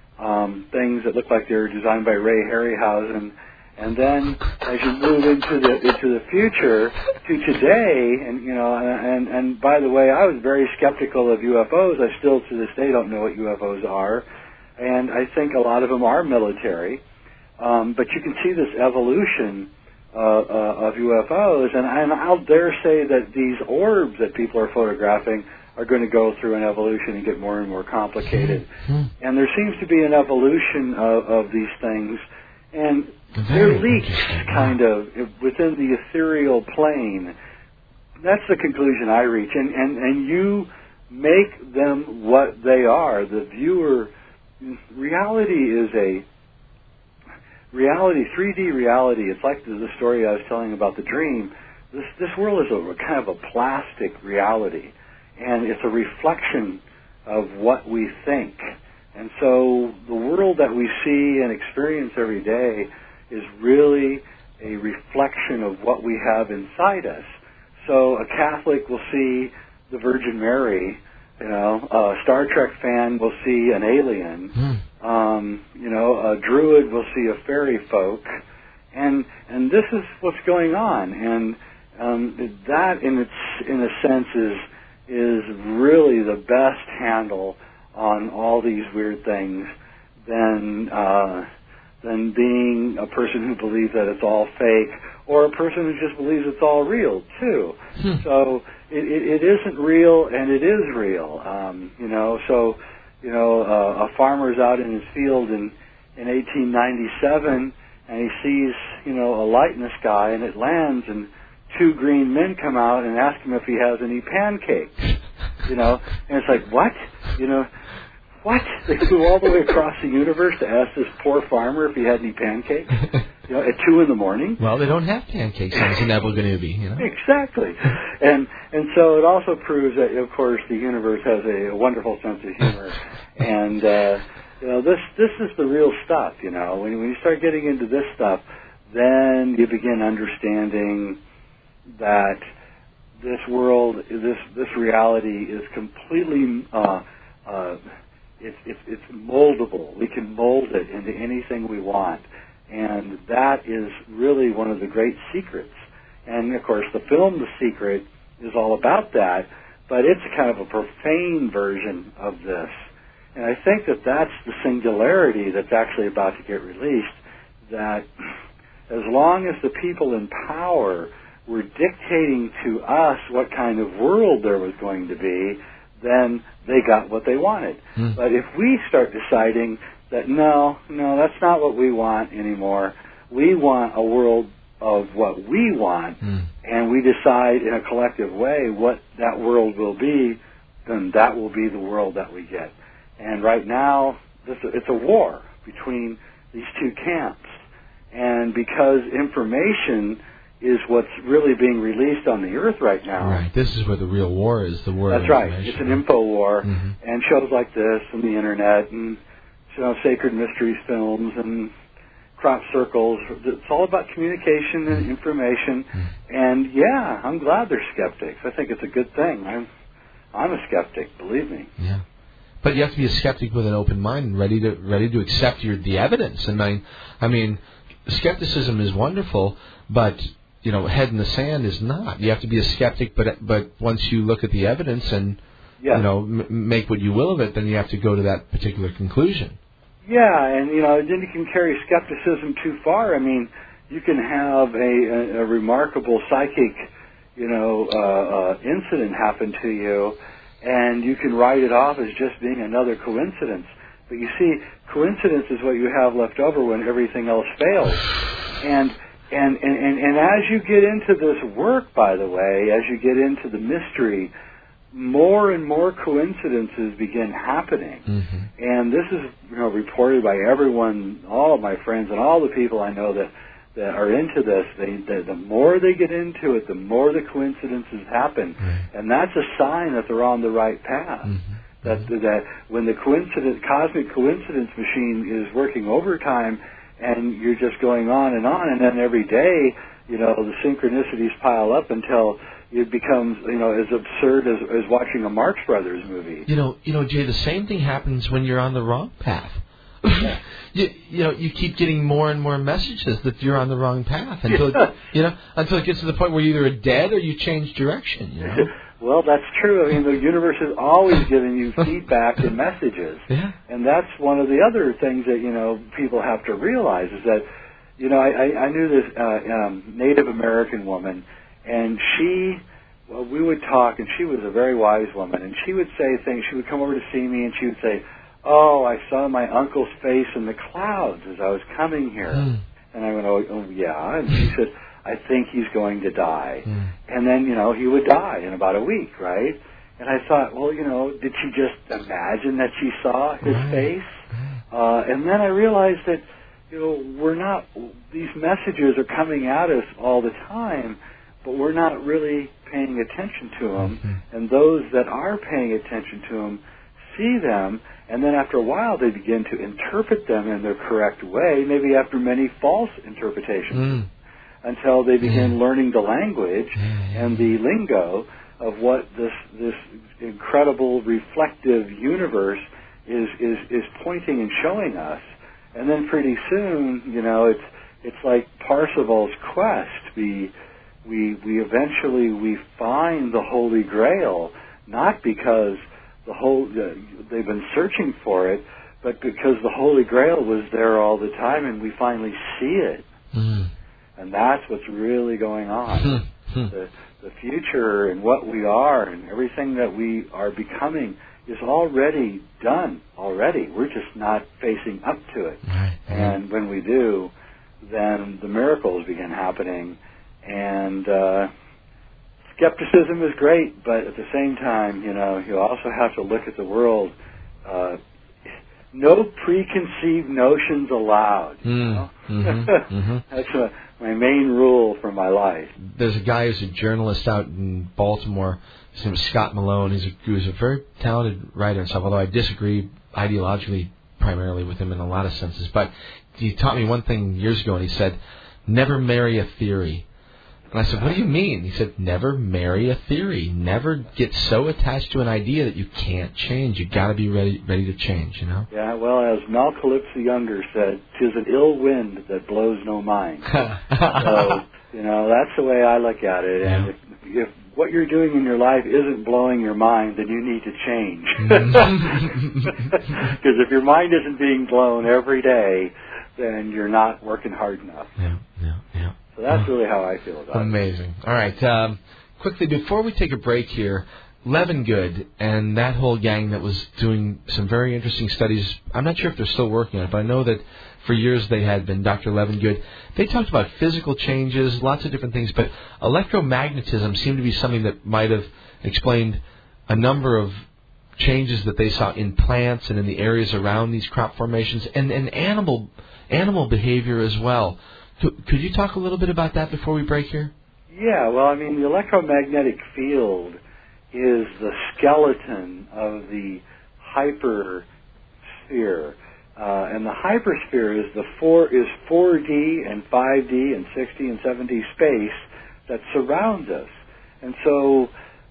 um, things that look like they were designed by Ray Harryhausen. And then as you move into the into the future to today, and you know, and and by the way, I was very skeptical of U F Os. I still to this day don't know what U F Os are, and I think a lot of them are military. Um, but you can see this evolution uh, uh, of U F Os, and, and I'll dare say that these orbs that people are photographing are going to go through an evolution and get more and more complicated. Mm-hmm. And there seems to be an evolution of, of these things, and they're leaks kind of within the ethereal plane. That's the conclusion I reach, and, and, and you make them what they are. The viewer, reality is a Reality, three D reality, it's like the, the story I was telling about the dream. This this world is a kind of a plastic reality, and it's a reflection of what we think. And so the world that we see and experience every day is really a reflection of what we have inside us. So a Catholic will see the Virgin Mary, you know, a Star Trek fan will see an alien. Mm. Um, you know, a druid will see a fairy folk, and and this is what's going on, and um, that in its in a sense is is really the best handle on all these weird things than uh, than being a person who believes that it's all fake, or a person who just believes it's all real too. Hmm. So it, it, it isn't real, and it is real. Um, you know, so. You know, uh, a farmer's out in his field in, in eighteen ninety-seven, and he sees, you know, a light in the sky, and it lands, and two green men come out and ask him if he has any pancakes. You know, and it's like, what? You know, what? They flew all the way across the universe to ask this poor farmer if he had any pancakes? You know, at two in the morning. Well, they don't have pancakes on Zinebel Ganubi, you know. Exactly, and and so it also proves that, of course, the universe has a, a wonderful sense of humor, and uh, you know, this this is the real stuff. You know, when when you start getting into this stuff, then you begin understanding that this world, this this reality, is completely uh, uh, it's it's it's moldable. We can mold it into anything we want. And that is really one of the great secrets. And, of course, the film The Secret is all about that, but it's kind of a profane version of this. And I think that that's the singularity that's actually about to get released, that as long as the people in power were dictating to us what kind of world there was going to be, then they got what they wanted. Mm. But if we start deciding that no, no, that's not what we want anymore. We want a world of what we want, mm. and we decide in a collective way what that world will be, then that will be the world that we get. And right now, this, it's a war between these two camps. And because information is what's really being released on the earth right now. Right. This is where the real war is, the war That's of right. information. It's an info war. Mm-hmm. And shows like this and the Internet and, you know, Sacred Mysteries films and crop circles. It's all about communication and information. And yeah, I'm glad they're skeptics. I think it's a good thing. I'm I'm a skeptic, believe me. Yeah. But you have to be a skeptic with an open mind and ready to ready to accept your the evidence. And I, I mean, skepticism is wonderful, but you know, head in the sand is not. You have to be a skeptic, but but once you look at the evidence and yeah. you know m- make what you will of it, then you have to go to that particular conclusion. Yeah, and you know, then you can carry skepticism too far. I mean, you can have a, a, a remarkable psychic, you know, uh, uh, incident happen to you, and you can write it off as just being another coincidence. But you see, coincidence is what you have left over when everything else fails. And and, and, and, and as you get into this work, by the way, as you get into the mystery, more and more coincidences begin happening. Mm-hmm. And this is, you know, reported by everyone, all of my friends and all the people I know that, that are into this. They, they, the more they get into it, the more the coincidences happen. Mm-hmm. And that's a sign that they're on the right path. Mm-hmm. That, that when the coincidence, cosmic coincidence machine is working overtime and you're just going on and on, and then every day, you know, the synchronicities pile up until it becomes, you know, as absurd as, as watching a Marx Brothers movie. You know, you know, Jay, the same thing happens when you're on the wrong path. you, you know, you keep getting more and more messages that you're on the wrong path until you know until it gets to the point where you're either dead or you change direction. You know. Well, that's true. I mean, the universe is always giving you feedback and messages, yeah. and that's one of the other things that you know people have to realize is that, you know, I, I, I knew this uh, um, Native American woman. And she, well, we would talk, and she was a very wise woman, and she would say things. She would come over to see me, and she would say, "Oh, I saw my uncle's face in the clouds as I was coming here." Mm. And I went, "Oh, oh, yeah." And she said, "I think he's going to die." Mm. And then, you know, he would die in about a week, right? And I thought, well, you know, did she just imagine that she saw his right. face? Uh, and then I realized that, you know, we're not, these messages are coming at us all the time, but we're not really paying attention to them. Mm-hmm. And those that are paying attention to them see them, and then after a while they begin to interpret them in their correct way, maybe after many false interpretations, mm. until they begin yeah. learning the language yeah, yeah. and the lingo of what this this incredible reflective universe is, is, is pointing and showing us. And then pretty soon, you know, it's it's like Parzival's quest. We We we eventually we find the Holy Grail, not because the whole uh, they've been searching for it, but because the Holy Grail was there all the time, and we finally see it, mm. and that's what's really going on. the the future and what we are and everything that we are becoming is already done. Already, we're just not facing up to it. Right. And when we do, then the miracles begin happening. And uh, skepticism is great, but at the same time, you know, you also have to look at the world. Uh, no preconceived notions allowed. You mm, know? mm-hmm, mm-hmm. That's a, my main rule for my life. There's a guy who's a journalist out in Baltimore. His name is Scott Malone. He's a, he's a very talented writer and stuff, although I disagree ideologically primarily with him in a lot of senses. But he taught me one thing years ago, and he said, never marry a theory. And I said, what do you mean? He said, never marry a theory. Never get so attached to an idea that you can't change. You've got to be ready ready to change, you know? Yeah, well, as Malcalypse the Younger said, 'tis an ill wind that blows no mind. So, you know, that's the way I look at it. Yeah. And if, if what you're doing in your life isn't blowing your mind, then you need to change. Because if your mind isn't being blown every day, then you're not working hard enough. Yeah, yeah, yeah. So that's really how I feel about Amazing. it. Amazing. All right. Um, quickly, before we take a break here, Levengood and that whole gang that was doing some very interesting studies, I'm not sure if they're still working on it, but I know that for years they had been, Doctor Levengood. They talked about physical changes, lots of different things, but electromagnetism seemed to be something that might have explained a number of changes that they saw in plants and in the areas around these crop formations, and, and animal animal behavior as well. Could you talk a little bit about that before we break here? Yeah, well, I mean, the electromagnetic field is the skeleton of the hypersphere. Uh, and the hypersphere is the four is four D and five D and six D and seven D space that surrounds us. And so,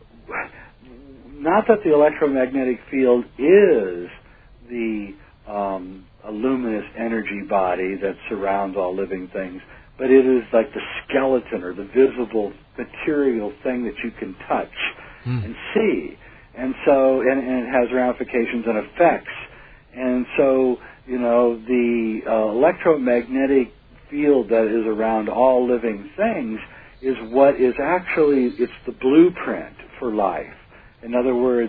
not that the electromagnetic field is the um, a luminous energy body that surrounds all living things, but it is like the skeleton or the visible material thing that you can touch mm. and see. And so, and, and it has ramifications and effects. And so, you know, the uh, electromagnetic field that is around all living things is what is actually, it's the blueprint for life. In other words,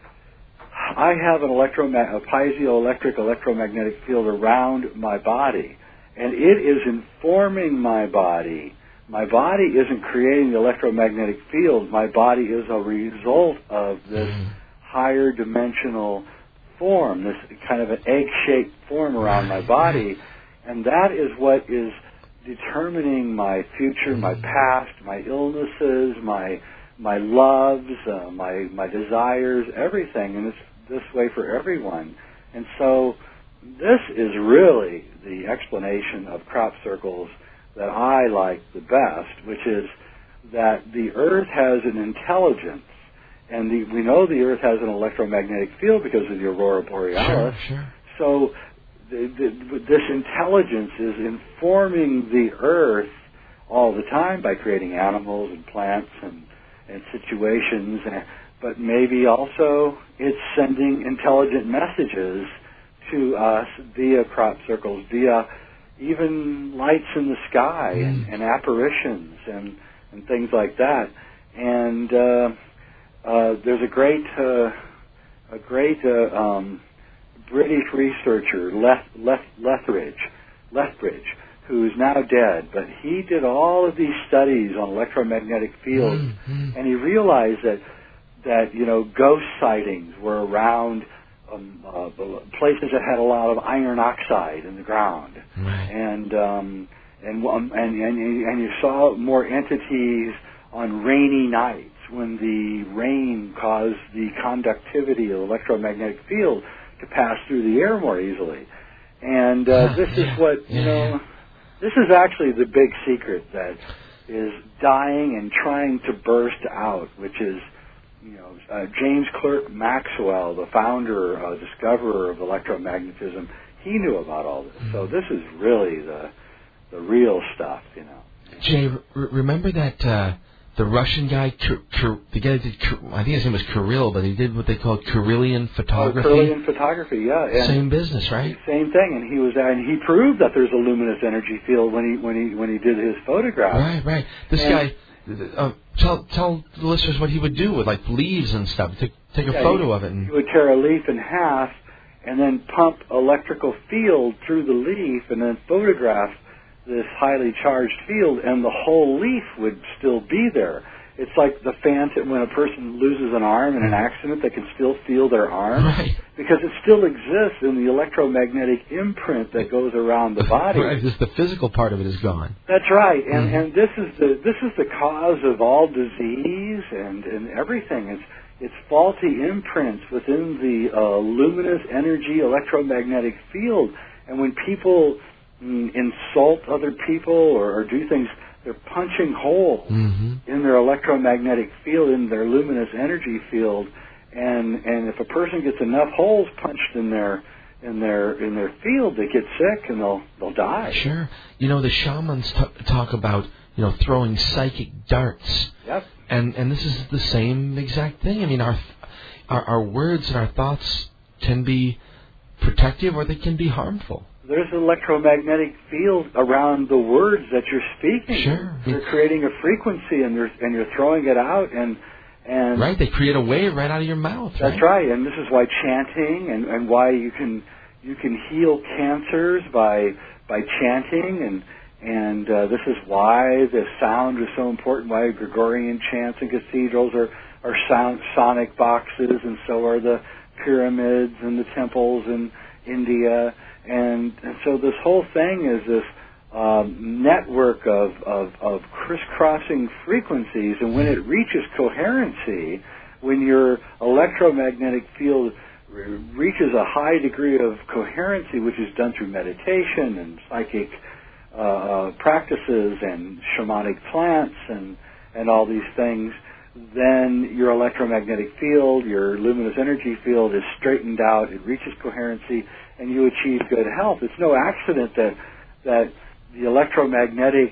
I have an electroma- a piezoelectric electromagnetic field around my body, and it is informing my body. My body isn't creating the electromagnetic field. My body is a result of this higher dimensional form, this kind of an egg-shaped form around my body, and that is what is determining my future, my past, my illnesses, my my loves, uh, my my desires, everything, and it's this way for everyone. And so this is really the explanation of crop circles that I like the best, which is that the Earth has an intelligence, and the, we know the Earth has an electromagnetic field because of the aurora borealis. Sure, sure. So the, the, this intelligence is informing the Earth all the time by creating animals and plants and, and situations, and, but maybe also it's sending intelligent messages to us via crop circles, via even lights in the sky mm. and, and apparitions and, and things like that. And uh, uh, there's a great uh, a great uh, um, British researcher, Leth, Leth, Lethbridge, Lethbridge, who's now dead, but he did all of these studies on electromagnetic fields, mm-hmm. and he realized that that you know ghost sightings were around um, uh, places that had a lot of iron oxide in the ground, right. and um, and, um, and and and you saw more entities on rainy nights when the rain caused the conductivity of the electromagnetic field to pass through the air more easily, and uh, this yeah. is what you yeah. know. This is actually the big secret that is dying and trying to burst out, which is, you know, uh, James Clerk Maxwell, the founder, uh, discoverer of electromagnetism. He knew about all this. So this is really the the real stuff, you know. Jay, r- remember that uh, the Russian guy, K- K- the guy did, K- I think his name was Kirill, but he did what they called Kirillian photography. Oh, Kirillian photography, yeah. And same business, right? Same thing, and he was, and he proved that there's a luminous energy field when he when he when he did his photograph. Right, right. This and guy, uh, tell tell the listeners what he would do with like leaves and stuff. Take take a yeah, photo he, of it. And he would tear a leaf in half, and then pump electrical field through the leaf, and then photograph this highly charged field, and the whole leaf would still be there. It's like the phantom when a person loses an arm in an accident, they can still feel their arm, right. because it still exists in the electromagnetic imprint that goes around the body. Right, just the physical part of it is gone. That's right, and mm-hmm. and this is the this is the cause of all disease and and everything. It's it's faulty imprints within the uh, luminous energy electromagnetic field, and when people mm, insult other people or, or do things, they're punching holes mm-hmm. in their electromagnetic field, in their luminous energy field, and and if a person gets enough holes punched in their in their in their field, they get sick and they'll they'll die. Sure, you know the shamans t- talk about you know throwing psychic darts. Yep. And and this is the same exact thing. I mean, our our, our words and our thoughts can be protective or they can be harmful. There's an electromagnetic field around the words that you're speaking. Sure. You're creating a frequency, and you're and you're throwing it out, and and right. They create a wave right out of your mouth. That's right. right. And this is why chanting and, and why you can you can heal cancers by by chanting, and and uh, this is why the sound is so important. Why Gregorian chants in cathedrals are are sound sonic boxes, and so are the pyramids and the temples in India. And, and so this whole thing is this um, network of, of, of crisscrossing frequencies, and when it reaches coherency, when your electromagnetic field reaches a high degree of coherency, which is done through meditation and psychic uh, practices and shamanic plants and, and all these things, then your electromagnetic field, your luminous energy field is straightened out, it reaches coherency, and you achieve good health. It's no accident that that the electromagnetic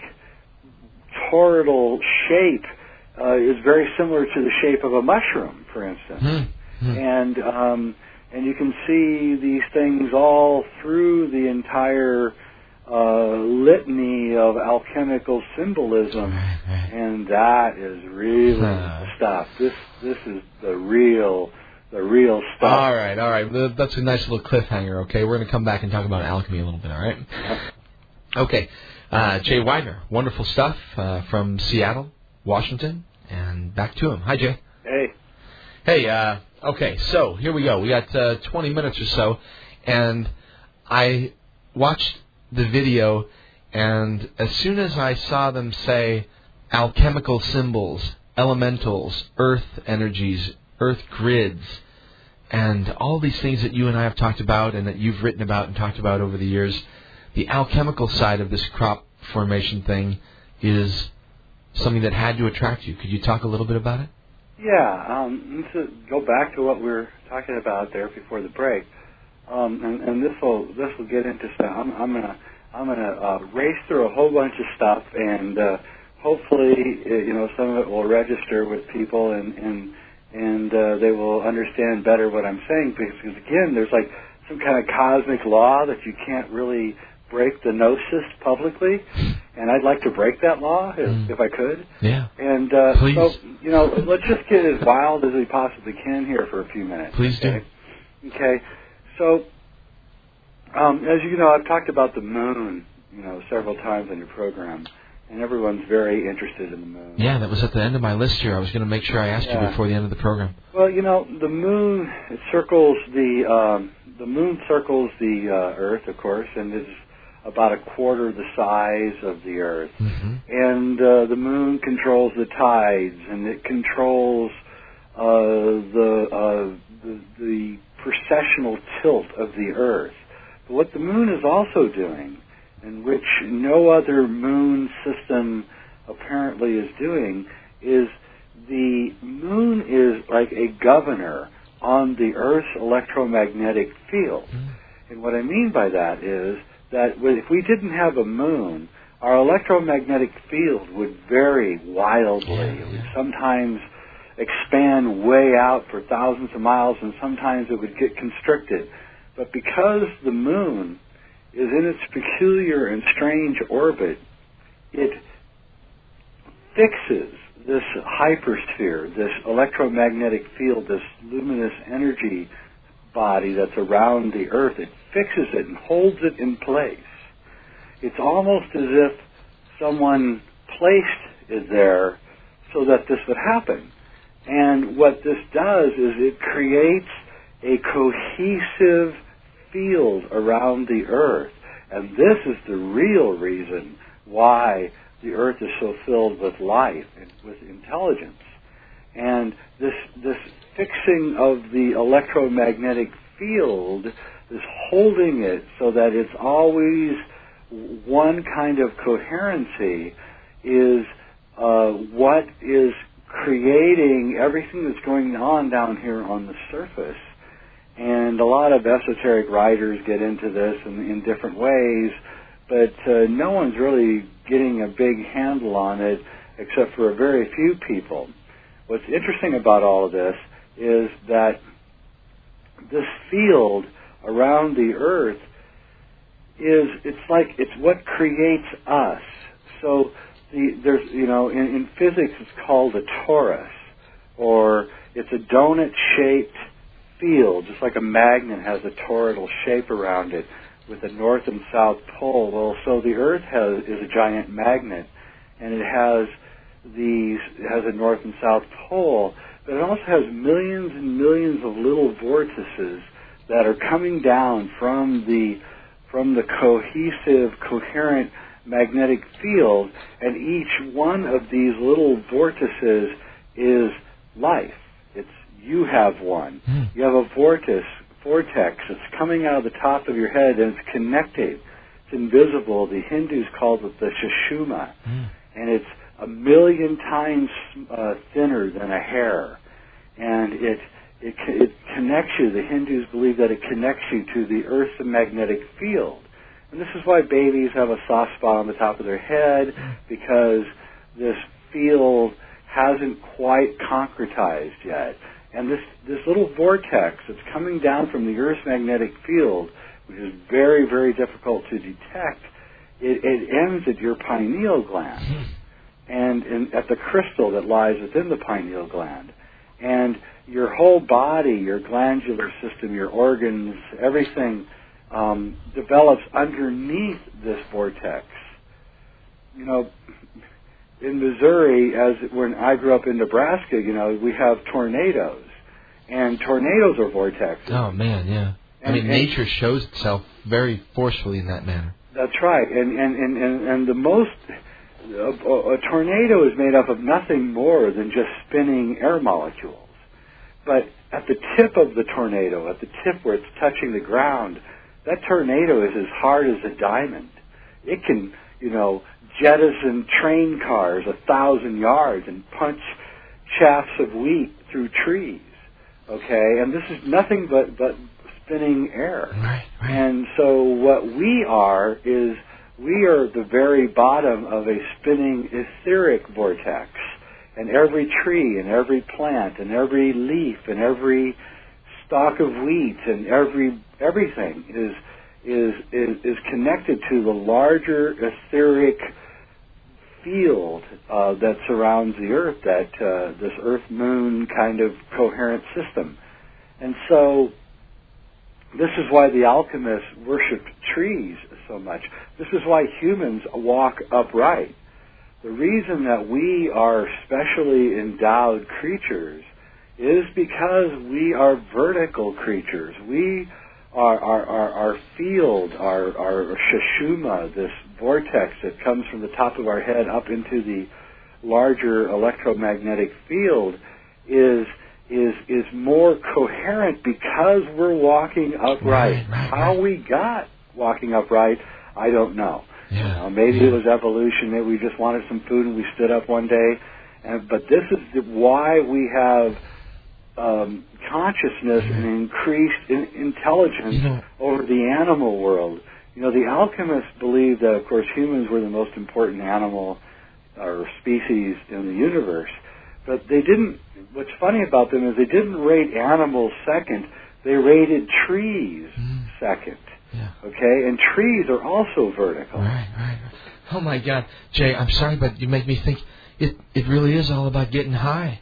toroidal shape uh, is very similar to the shape of a mushroom, for instance. Mm-hmm. And um, and you can see these things all through the entire uh, litany of alchemical symbolism, and that is really uh. the stuff. This this is the real the real stuff. All right, all right. That's a nice little cliffhanger. Okay, we're going to come back and talk about alchemy a little bit. All right. Okay, uh, Jay Weidner, wonderful stuff uh, from Seattle, Washington, and back to him. Hi, Jay. Hey. Hey. Uh, okay, so here we go. We got uh, twenty minutes or so, and I watched the video, and as soon as I saw them say alchemical symbols, elementals, earth energies, earth grids, and all these things that you and I have talked about and that you've written about and talked about over the years, the alchemical side of this crop formation thing is something that had to attract you. Could you talk a little bit about it? Yeah, um, to go back to what we were talking about there before the break. Um, and, and this will this will get into stuff. I'm, I'm gonna I'm gonna uh, race through a whole bunch of stuff, and uh, hopefully, uh, you know, some of it will register with people, and and and uh, they will understand better what I'm saying. Because again, there's like some kind of cosmic law that you can't really break the gnosis publicly, and I'd like to break that law if, mm. if I could. Yeah. And uh, Please. so, you know, let's just get as wild as we possibly can here for a few minutes. Please okay? do. Okay. So, um, as you know, I've talked about the moon, you know, several times on your program, and everyone's very interested in the moon. Yeah, that was at the end of my list here. I was going to make sure I asked yeah. you before the end of the program. Well, you know, the moon it circles the um, the moon circles the uh, Earth, of course, and is about a quarter the size of the Earth. Mm-hmm. And uh, the moon controls the tides, and it controls uh, the, uh, the the precessional tilt of the Earth. But what the moon is also doing, and which no other moon system apparently is doing, is the moon is like a governor on the Earth's electromagnetic field. Mm. And what I mean by that is that if we didn't have a moon, our electromagnetic field would vary wildly. Yeah, it would yeah. sometimes expand way out for thousands of miles, and sometimes it would get constricted. But because the moon is in its peculiar and strange orbit, it fixes this hypersphere, this electromagnetic field, this luminous energy body that's around the Earth. It fixes it and holds it in place. It's almost as if someone placed it there so that this would happen. And what this does is it creates a cohesive field around the Earth. And this is the real reason why the Earth is so filled with life and with intelligence. And this this fixing of the electromagnetic field is holding it so that it's always one kind of coherency is uh, what is creating everything that's going on down here on the surface. And a lot of esoteric writers get into this in, in different ways, but uh, no one's really getting a big handle on it except for a very few people. What's interesting about all of this is that this field around the Earth is, it's like, it's what creates us. So the, there's, you know, in, in physics it's called a torus, or it's a donut-shaped field, just like a magnet has a toroidal shape around it with a north and south pole. Well, so the Earth has is a giant magnet, and it has these, it has a north and south pole, but it also has millions and millions of little vortices that are coming down from the from the cohesive, coherent magnetic field, and each one of these little vortices is life. It's you have one. Mm. You have a vortice vortex that's coming out of the top of your head, and it's connected. It's invisible. The Hindus call it the Sushumna, mm. and it's a million times uh, thinner than a hair, and it, it it connects you. The Hindus believe that it connects you to the Earth's magnetic field, and this is why babies have a soft spot on the top of their head, because this field hasn't quite concretized yet. And this, this little vortex that's coming down from the Earth's magnetic field, which is very, very difficult to detect, it, it ends at your pineal gland and in, at the crystal that lies within the pineal gland. And your whole body, your glandular system, your organs, everything um, develops underneath this vortex. You know, in Missouri, as when I grew up in Nebraska, you know, we have tornadoes, and tornadoes are vortexes. Oh man, yeah. And, I mean, and nature shows itself very forcefully in that manner. That's right, and and and and, and the most a, a tornado is made up of nothing more than just spinning air molecules. But at the tip of the tornado, at the tip where it's touching the ground, that tornado is as hard as a diamond. It can, you know, jettison train cars a thousand yards and punch shafts of wheat through trees, okay? And this is nothing but, but spinning air. Right, right. And so what we are is we are the very bottom of a spinning etheric vortex. And every tree and every plant and every leaf and every stalk of wheat and every everything is is is, is connected to the larger etheric field uh, that surrounds the Earth, that uh, this Earth-Moon kind of coherent system. And so this is why the alchemists worshipped trees so much. This is why humans walk upright. The reason that we are specially endowed creatures is because we are vertical creatures. We Our, our, our, our field, our, our Sushumna, this vortex that comes from the top of our head up into the larger electromagnetic field, is is is more coherent because we're walking upright. Right, right, How right. we got walking upright, I don't know. Yeah, you know, maybe yeah. it was evolution. Maybe we just wanted some food and we stood up one day. And, but this is the, why we have Um, consciousness and increased in, intelligence you know, over the animal world. You know, the alchemists believed that, of course, humans were the most important animal or species in the universe. But they didn't, what's funny about them is they didn't rate animals second. They rated trees mm. second. Yeah. Okay? And trees are also vertical. Right, right. Oh, my God. Jay, I'm sorry, but you make me think it, it really is all about getting high.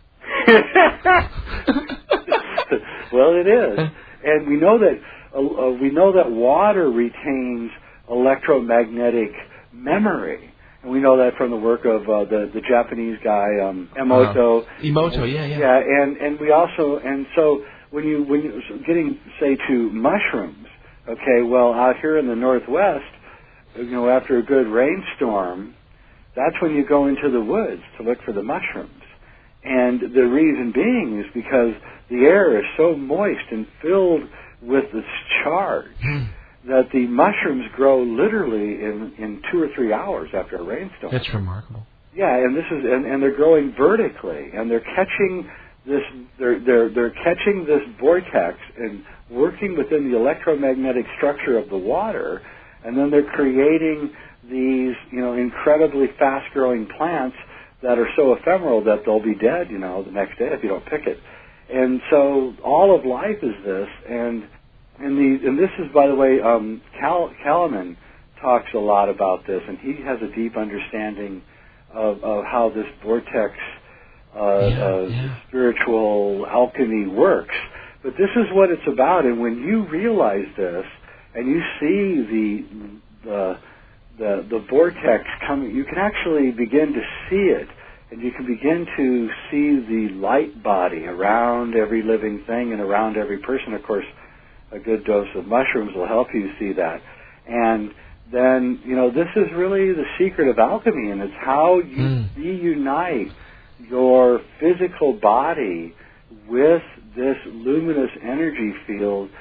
Well, it is, and we know that uh, we know that water retains electromagnetic memory, and we know that from the work of uh, the the Japanese guy um, Emoto. Uh, Emoto, yeah, yeah. Yeah, and and we also and so when you when you getting say to mushrooms, okay, well out here in the Northwest, you know, after a good rainstorm, that's when you go into the woods to look for the mushrooms. And the reason being is because the air is so moist and filled with this charge that the mushrooms grow literally in, in two or three hours after a rainstorm. That's remarkable. Yeah, and this is and, and they're growing vertically, and they're catching this they're they're they're catching this vortex and working within the electromagnetic structure of the water, and then they're creating these, you know, incredibly fast growing plants that are so ephemeral that they'll be dead, you know, the next day if you don't pick it. And so all of life is this, and and the and this is, by the way, um, Cal, Kalaman talks a lot about this, and he has a deep understanding of, of how this vortex uh, yeah, uh, yeah. spiritual alchemy works. But this is what it's about, and when you realize this, and you see the the The, the vortex coming, you can actually begin to see it, and you can begin to see the light body around every living thing and around every person. Of course, a good dose of mushrooms will help you see that. And then, you know, this is really the secret of alchemy, and it's how you mm. reunite your physical body with this luminous energy field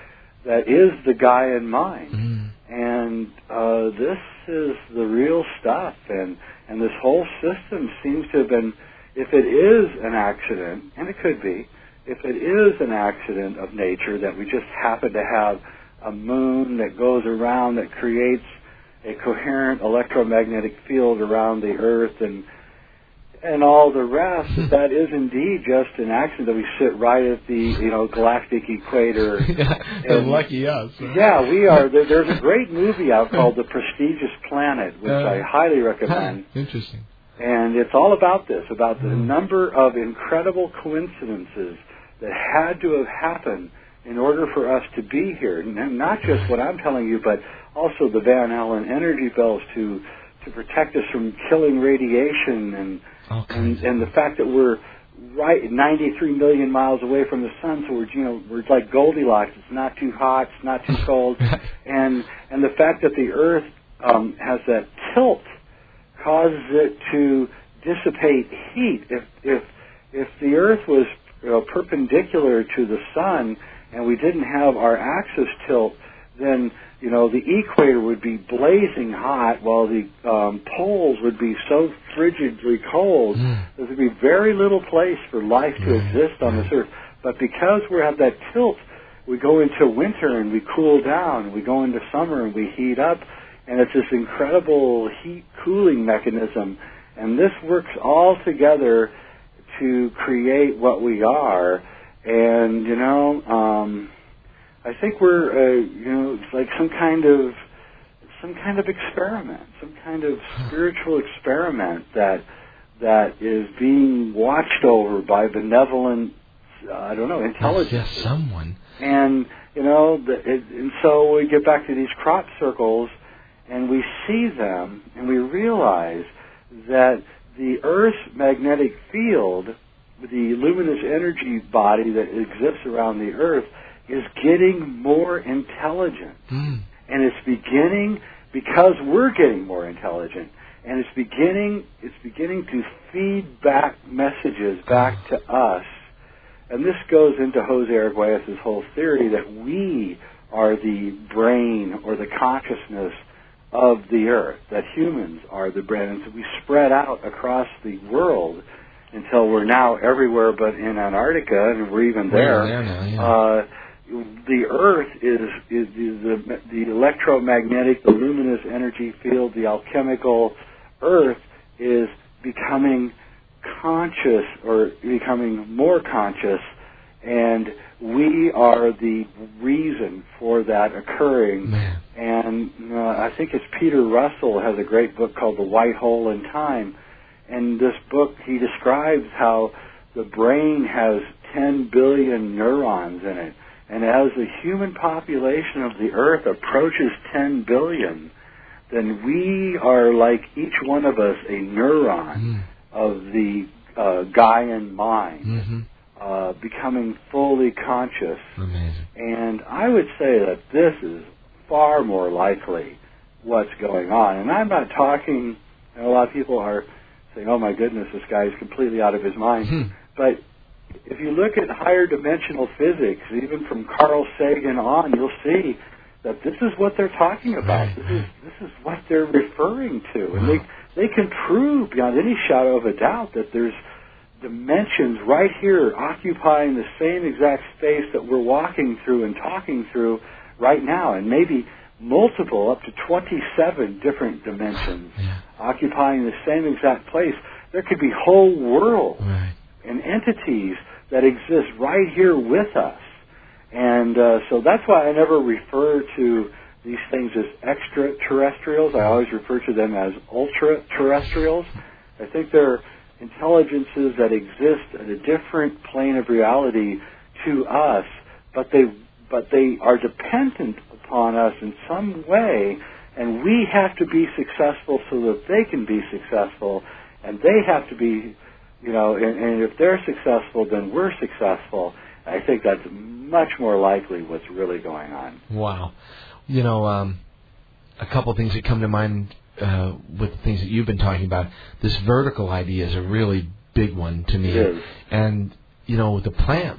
that is the Gaian mind. Mm. And uh, this is the real stuff. And, and this whole system seems to have been, if it is an accident, and it could be, if it is an accident of nature that we just happen to have a moon that goes around that creates a coherent electromagnetic field around the Earth and and all the rest, that is indeed just an accident that we sit right at the, you know, galactic equator. And lucky us. Huh? Yeah, we are. There, there's a great movie out called The Prestigious Planet, which uh, I highly recommend. Interesting. And it's all about this, about the mm. number of incredible coincidences that had to have happened in order for us to be here. And not just what I'm telling you, but also the Van Allen energy belts to to protect us from killing radiation and okay. and, and the fact that we're right ninety-three million miles away from the sun, so we're you know we're like Goldilocks. It's not too hot, it's not too cold, and and the fact that the Earth um, has that tilt causes it to dissipate heat. If if if the Earth was you know, perpendicular to the sun and we didn't have our axis tilt, then you know, the equator would be blazing hot while the um, poles would be so frigidly cold. Mm. There would be very little place for life to mm. exist on this Earth. But because we have that tilt, we go into winter and we cool down. We go into summer and we heat up. And it's this incredible heat cooling mechanism. And this works all together to create what we are. And, you know... Um, I think we're, uh, you know, it's like some kind of, some kind of experiment, some kind of spiritual experiment that that is being watched over by benevolent, uh, I don't know, intelligence. Yes, someone. And you know, the, it, and so we get back to these crop circles, and we see them, and we realize that the Earth's magnetic field, the luminous energy body that exists around the Earth, is getting more intelligent. Mm. And it's beginning, because we're getting more intelligent, and it's beginning it's beginning to feed back messages back to us. And this goes into Jose Arguelles' whole theory that we are the brain or the consciousness of the Earth, that humans are the brain. And so we spread out across the world until we're now everywhere but in Antarctica, and we're even there. We're there now, yeah. uh, The Earth is, is, is the, the electromagnetic, the luminous energy field, the alchemical Earth is becoming conscious or becoming more conscious, and we are the reason for that occurring. Man. And uh, I think it's Peter Russell has a great book called The White Hole in Time. And this book, he describes how the brain has ten billion neurons in it. And as the human population of the Earth approaches ten billion, then we are like each one of us a neuron mm. of the uh, Gaian mind, mm-hmm. uh, becoming fully conscious. Amazing. And I would say that this is far more likely what's going on. And I'm not talking, and a lot of people are saying, oh my goodness, this guy is completely out of his mind. Hmm. But if you look at higher dimensional physics, even from Carl Sagan on, you'll see that this is what they're talking about. Right, this right. is this is what they're referring to, wow. and they they can prove beyond any shadow of a doubt that there's dimensions right here occupying the same exact space that we're walking through and talking through right now, and maybe multiple, up to twenty-seven different dimensions yeah. occupying the same exact place. There could be whole worlds. Right. And entities that exist right here with us. And uh, so that's why I never refer to these things as extraterrestrials. I always refer to them as ultra-terrestrials. I think they're intelligences that exist at a different plane of reality to us, but they but they are dependent upon us in some way, and we have to be successful so that they can be successful, and they have to be You know, and, and if they're successful, then we're successful. I think that's much more likely what's really going on. Wow. You know, um, a couple of things that come to mind uh, with the things that you've been talking about. This vertical idea is a really big one to me. It is. And, you know, the plants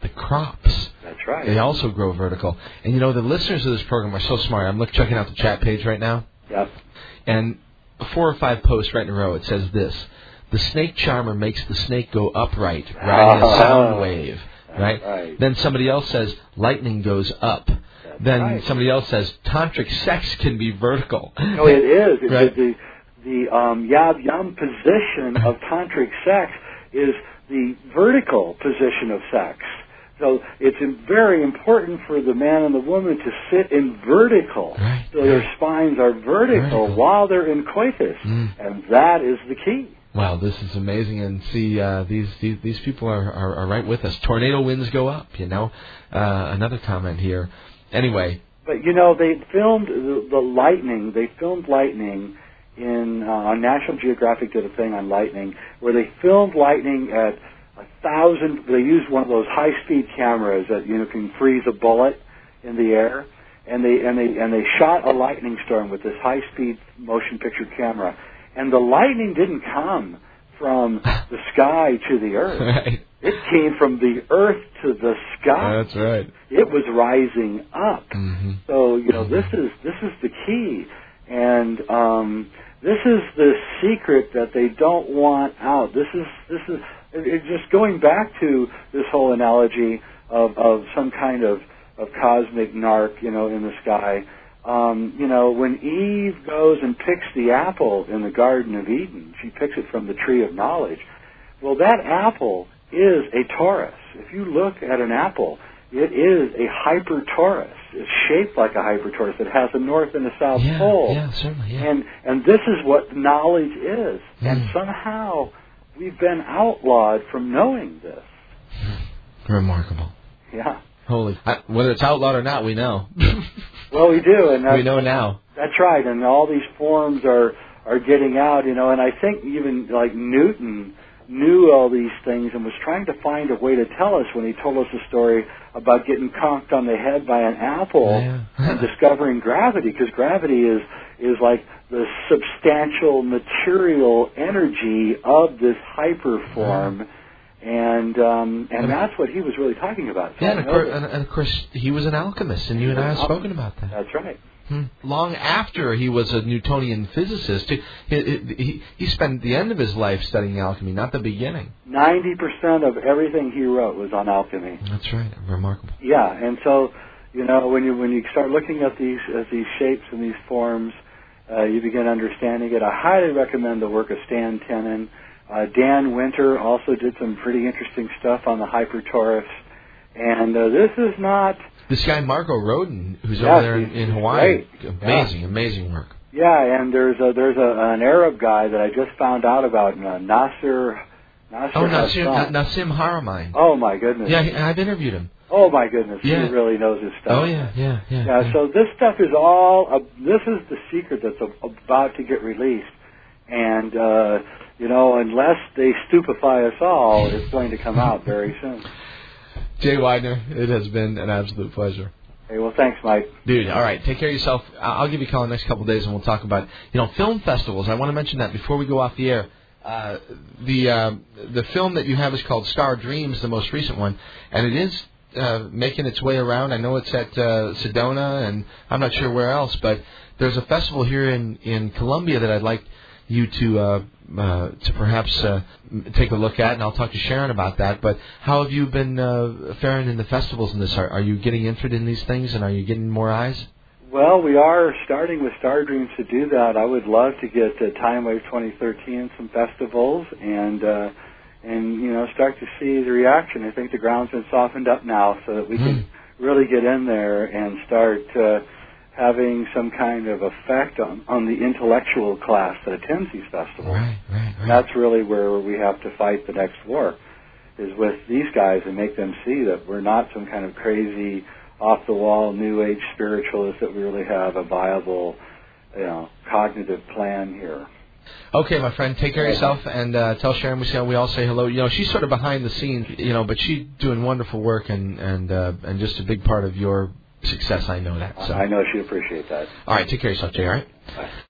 the crops. That's right. They also grow vertical. And, you know, the listeners of this program are so smart. I'm look, checking out the chat page right now. Yep. And four or five posts right in a row, it says this. The snake charmer makes the snake go upright, riding a sound wave. Right? right? Then somebody else says lightning goes up. That's then right. somebody else says tantric sex can be vertical. No, it is. It, right? The, the um, yab yum position of tantric sex is the vertical position of sex. So it's very important for the man and the woman to sit in vertical. Right. So their spines are vertical, vertical. while they're in coitus. Mm. And that is the key. Wow, this is amazing. And see, uh, these, these these people are, are, are right with us. Tornado winds go up, you know. Uh, another comment here. Anyway. But, you know, they filmed the, the lightning. They filmed lightning in, uh, on National Geographic did a thing on lightning, where they filmed lightning at a thousand, they used one of those high-speed cameras that, you know, can freeze a bullet in the air. And they, and they, and they shot a lightning storm with this high-speed motion picture camera. And the lightning didn't come from the sky to the earth. Right. It came from the earth to the sky. That's right. It was rising up. Mm-hmm. So, you know, this is this is the key. And um, this is the secret that they don't want out. This is this is it, it just going back to this whole analogy of, of some kind of, of cosmic narc, you know, in the sky. Um, you know, when Eve goes and picks the apple in the Garden of Eden, she picks it from the tree of knowledge. Well, that apple is a torus. If you look at an apple, it is a hypertorus. It's shaped like a hypertorus. It has a north and a south yeah, pole. Yeah, certainly. Yeah. And and this is what knowledge is. Mm. And somehow we've been outlawed from knowing this. Remarkable. Yeah. Holy. I, whether it's outlawed or not, we know. Well, we do, and that's, we know now. That's right, and all these forms are are getting out, you know. And I think even like Newton knew all these things and was trying to find a way to tell us when he told us a story about getting conked on the head by an apple yeah. and discovering gravity, because gravity is is like the substantial material energy of this hyperform. Yeah. And um, and that's what he was really talking about. So yeah, and of, course, and, and of course, he was an alchemist, and you and I have spoken about that. That's right. Hmm. Long after he was a Newtonian physicist, he, he, he spent the end of his life studying alchemy, not the beginning. Ninety percent of everything he wrote was on alchemy. That's right. Remarkable. Yeah, and so you know when you when you start looking at these at these shapes and these forms, uh, you begin understanding it. I highly recommend the work of Stan Tenen. Uh, Dan Winter also did some pretty interesting stuff on the hypertorus. And uh, this is not... This guy, Marco Rodin, who's yeah, over there in, in Hawaii. Great. Amazing, yeah. amazing work. Yeah, and there's a, there's a, an Arab guy that I just found out about, uh, Nasser... Nasser oh, Nassim, Hassan. Nassim Haramein. Oh, my goodness. Yeah, I've interviewed him. Oh, my goodness. Yeah. He really knows his stuff. Oh, yeah, yeah, yeah. Yeah, yeah. so this stuff is all... Uh, this is the secret that's a, about to get released. And... Uh, You know, unless they stupefy us all, it's going to come out very soon. Jay Weidner, it has been an absolute pleasure. Hey, well, thanks, Mike. Dude, all right, take care of yourself. I'll give you a call in the next couple of days, and we'll talk about, you know, film festivals. I want to mention that before we go off the air. Uh, the uh, the film that you have is called Star Dreams, the most recent one, and it is uh, making its way around. I know it's at uh, Sedona, and I'm not sure where else, but there's a festival here in, in Columbia that I'd like you to uh, uh, to perhaps uh, take a look at, and I'll talk to Sharon about that. But how have you been uh, faring in the festivals in this? Are, are you getting interested in these things, and are you getting more eyes? Well, we are starting with Star Dreams to do that. I would love to get uh, Time Wave twenty thirteen in some festivals and uh, and you know start to see the reaction. I think the ground's been softened up now, so that we mm. can really get in there and start uh, having some kind of effect on, on the intellectual class that attends these festivals. Right, right, right. That's really where we have to fight the next war, is with these guys and make them see that we're not some kind of crazy, off-the-wall, New Age spiritualists, that we really have a viable, you know, cognitive plan here. Okay, my friend, take care of yourself, and uh, tell Sharon we say we all say hello. You know, she's sort of behind the scenes, you know, but she's doing wonderful work and and uh, and just a big part of your success. I know that. So. I know she'd appreciate that. All right, take care of yourself, Jay. All right. Bye.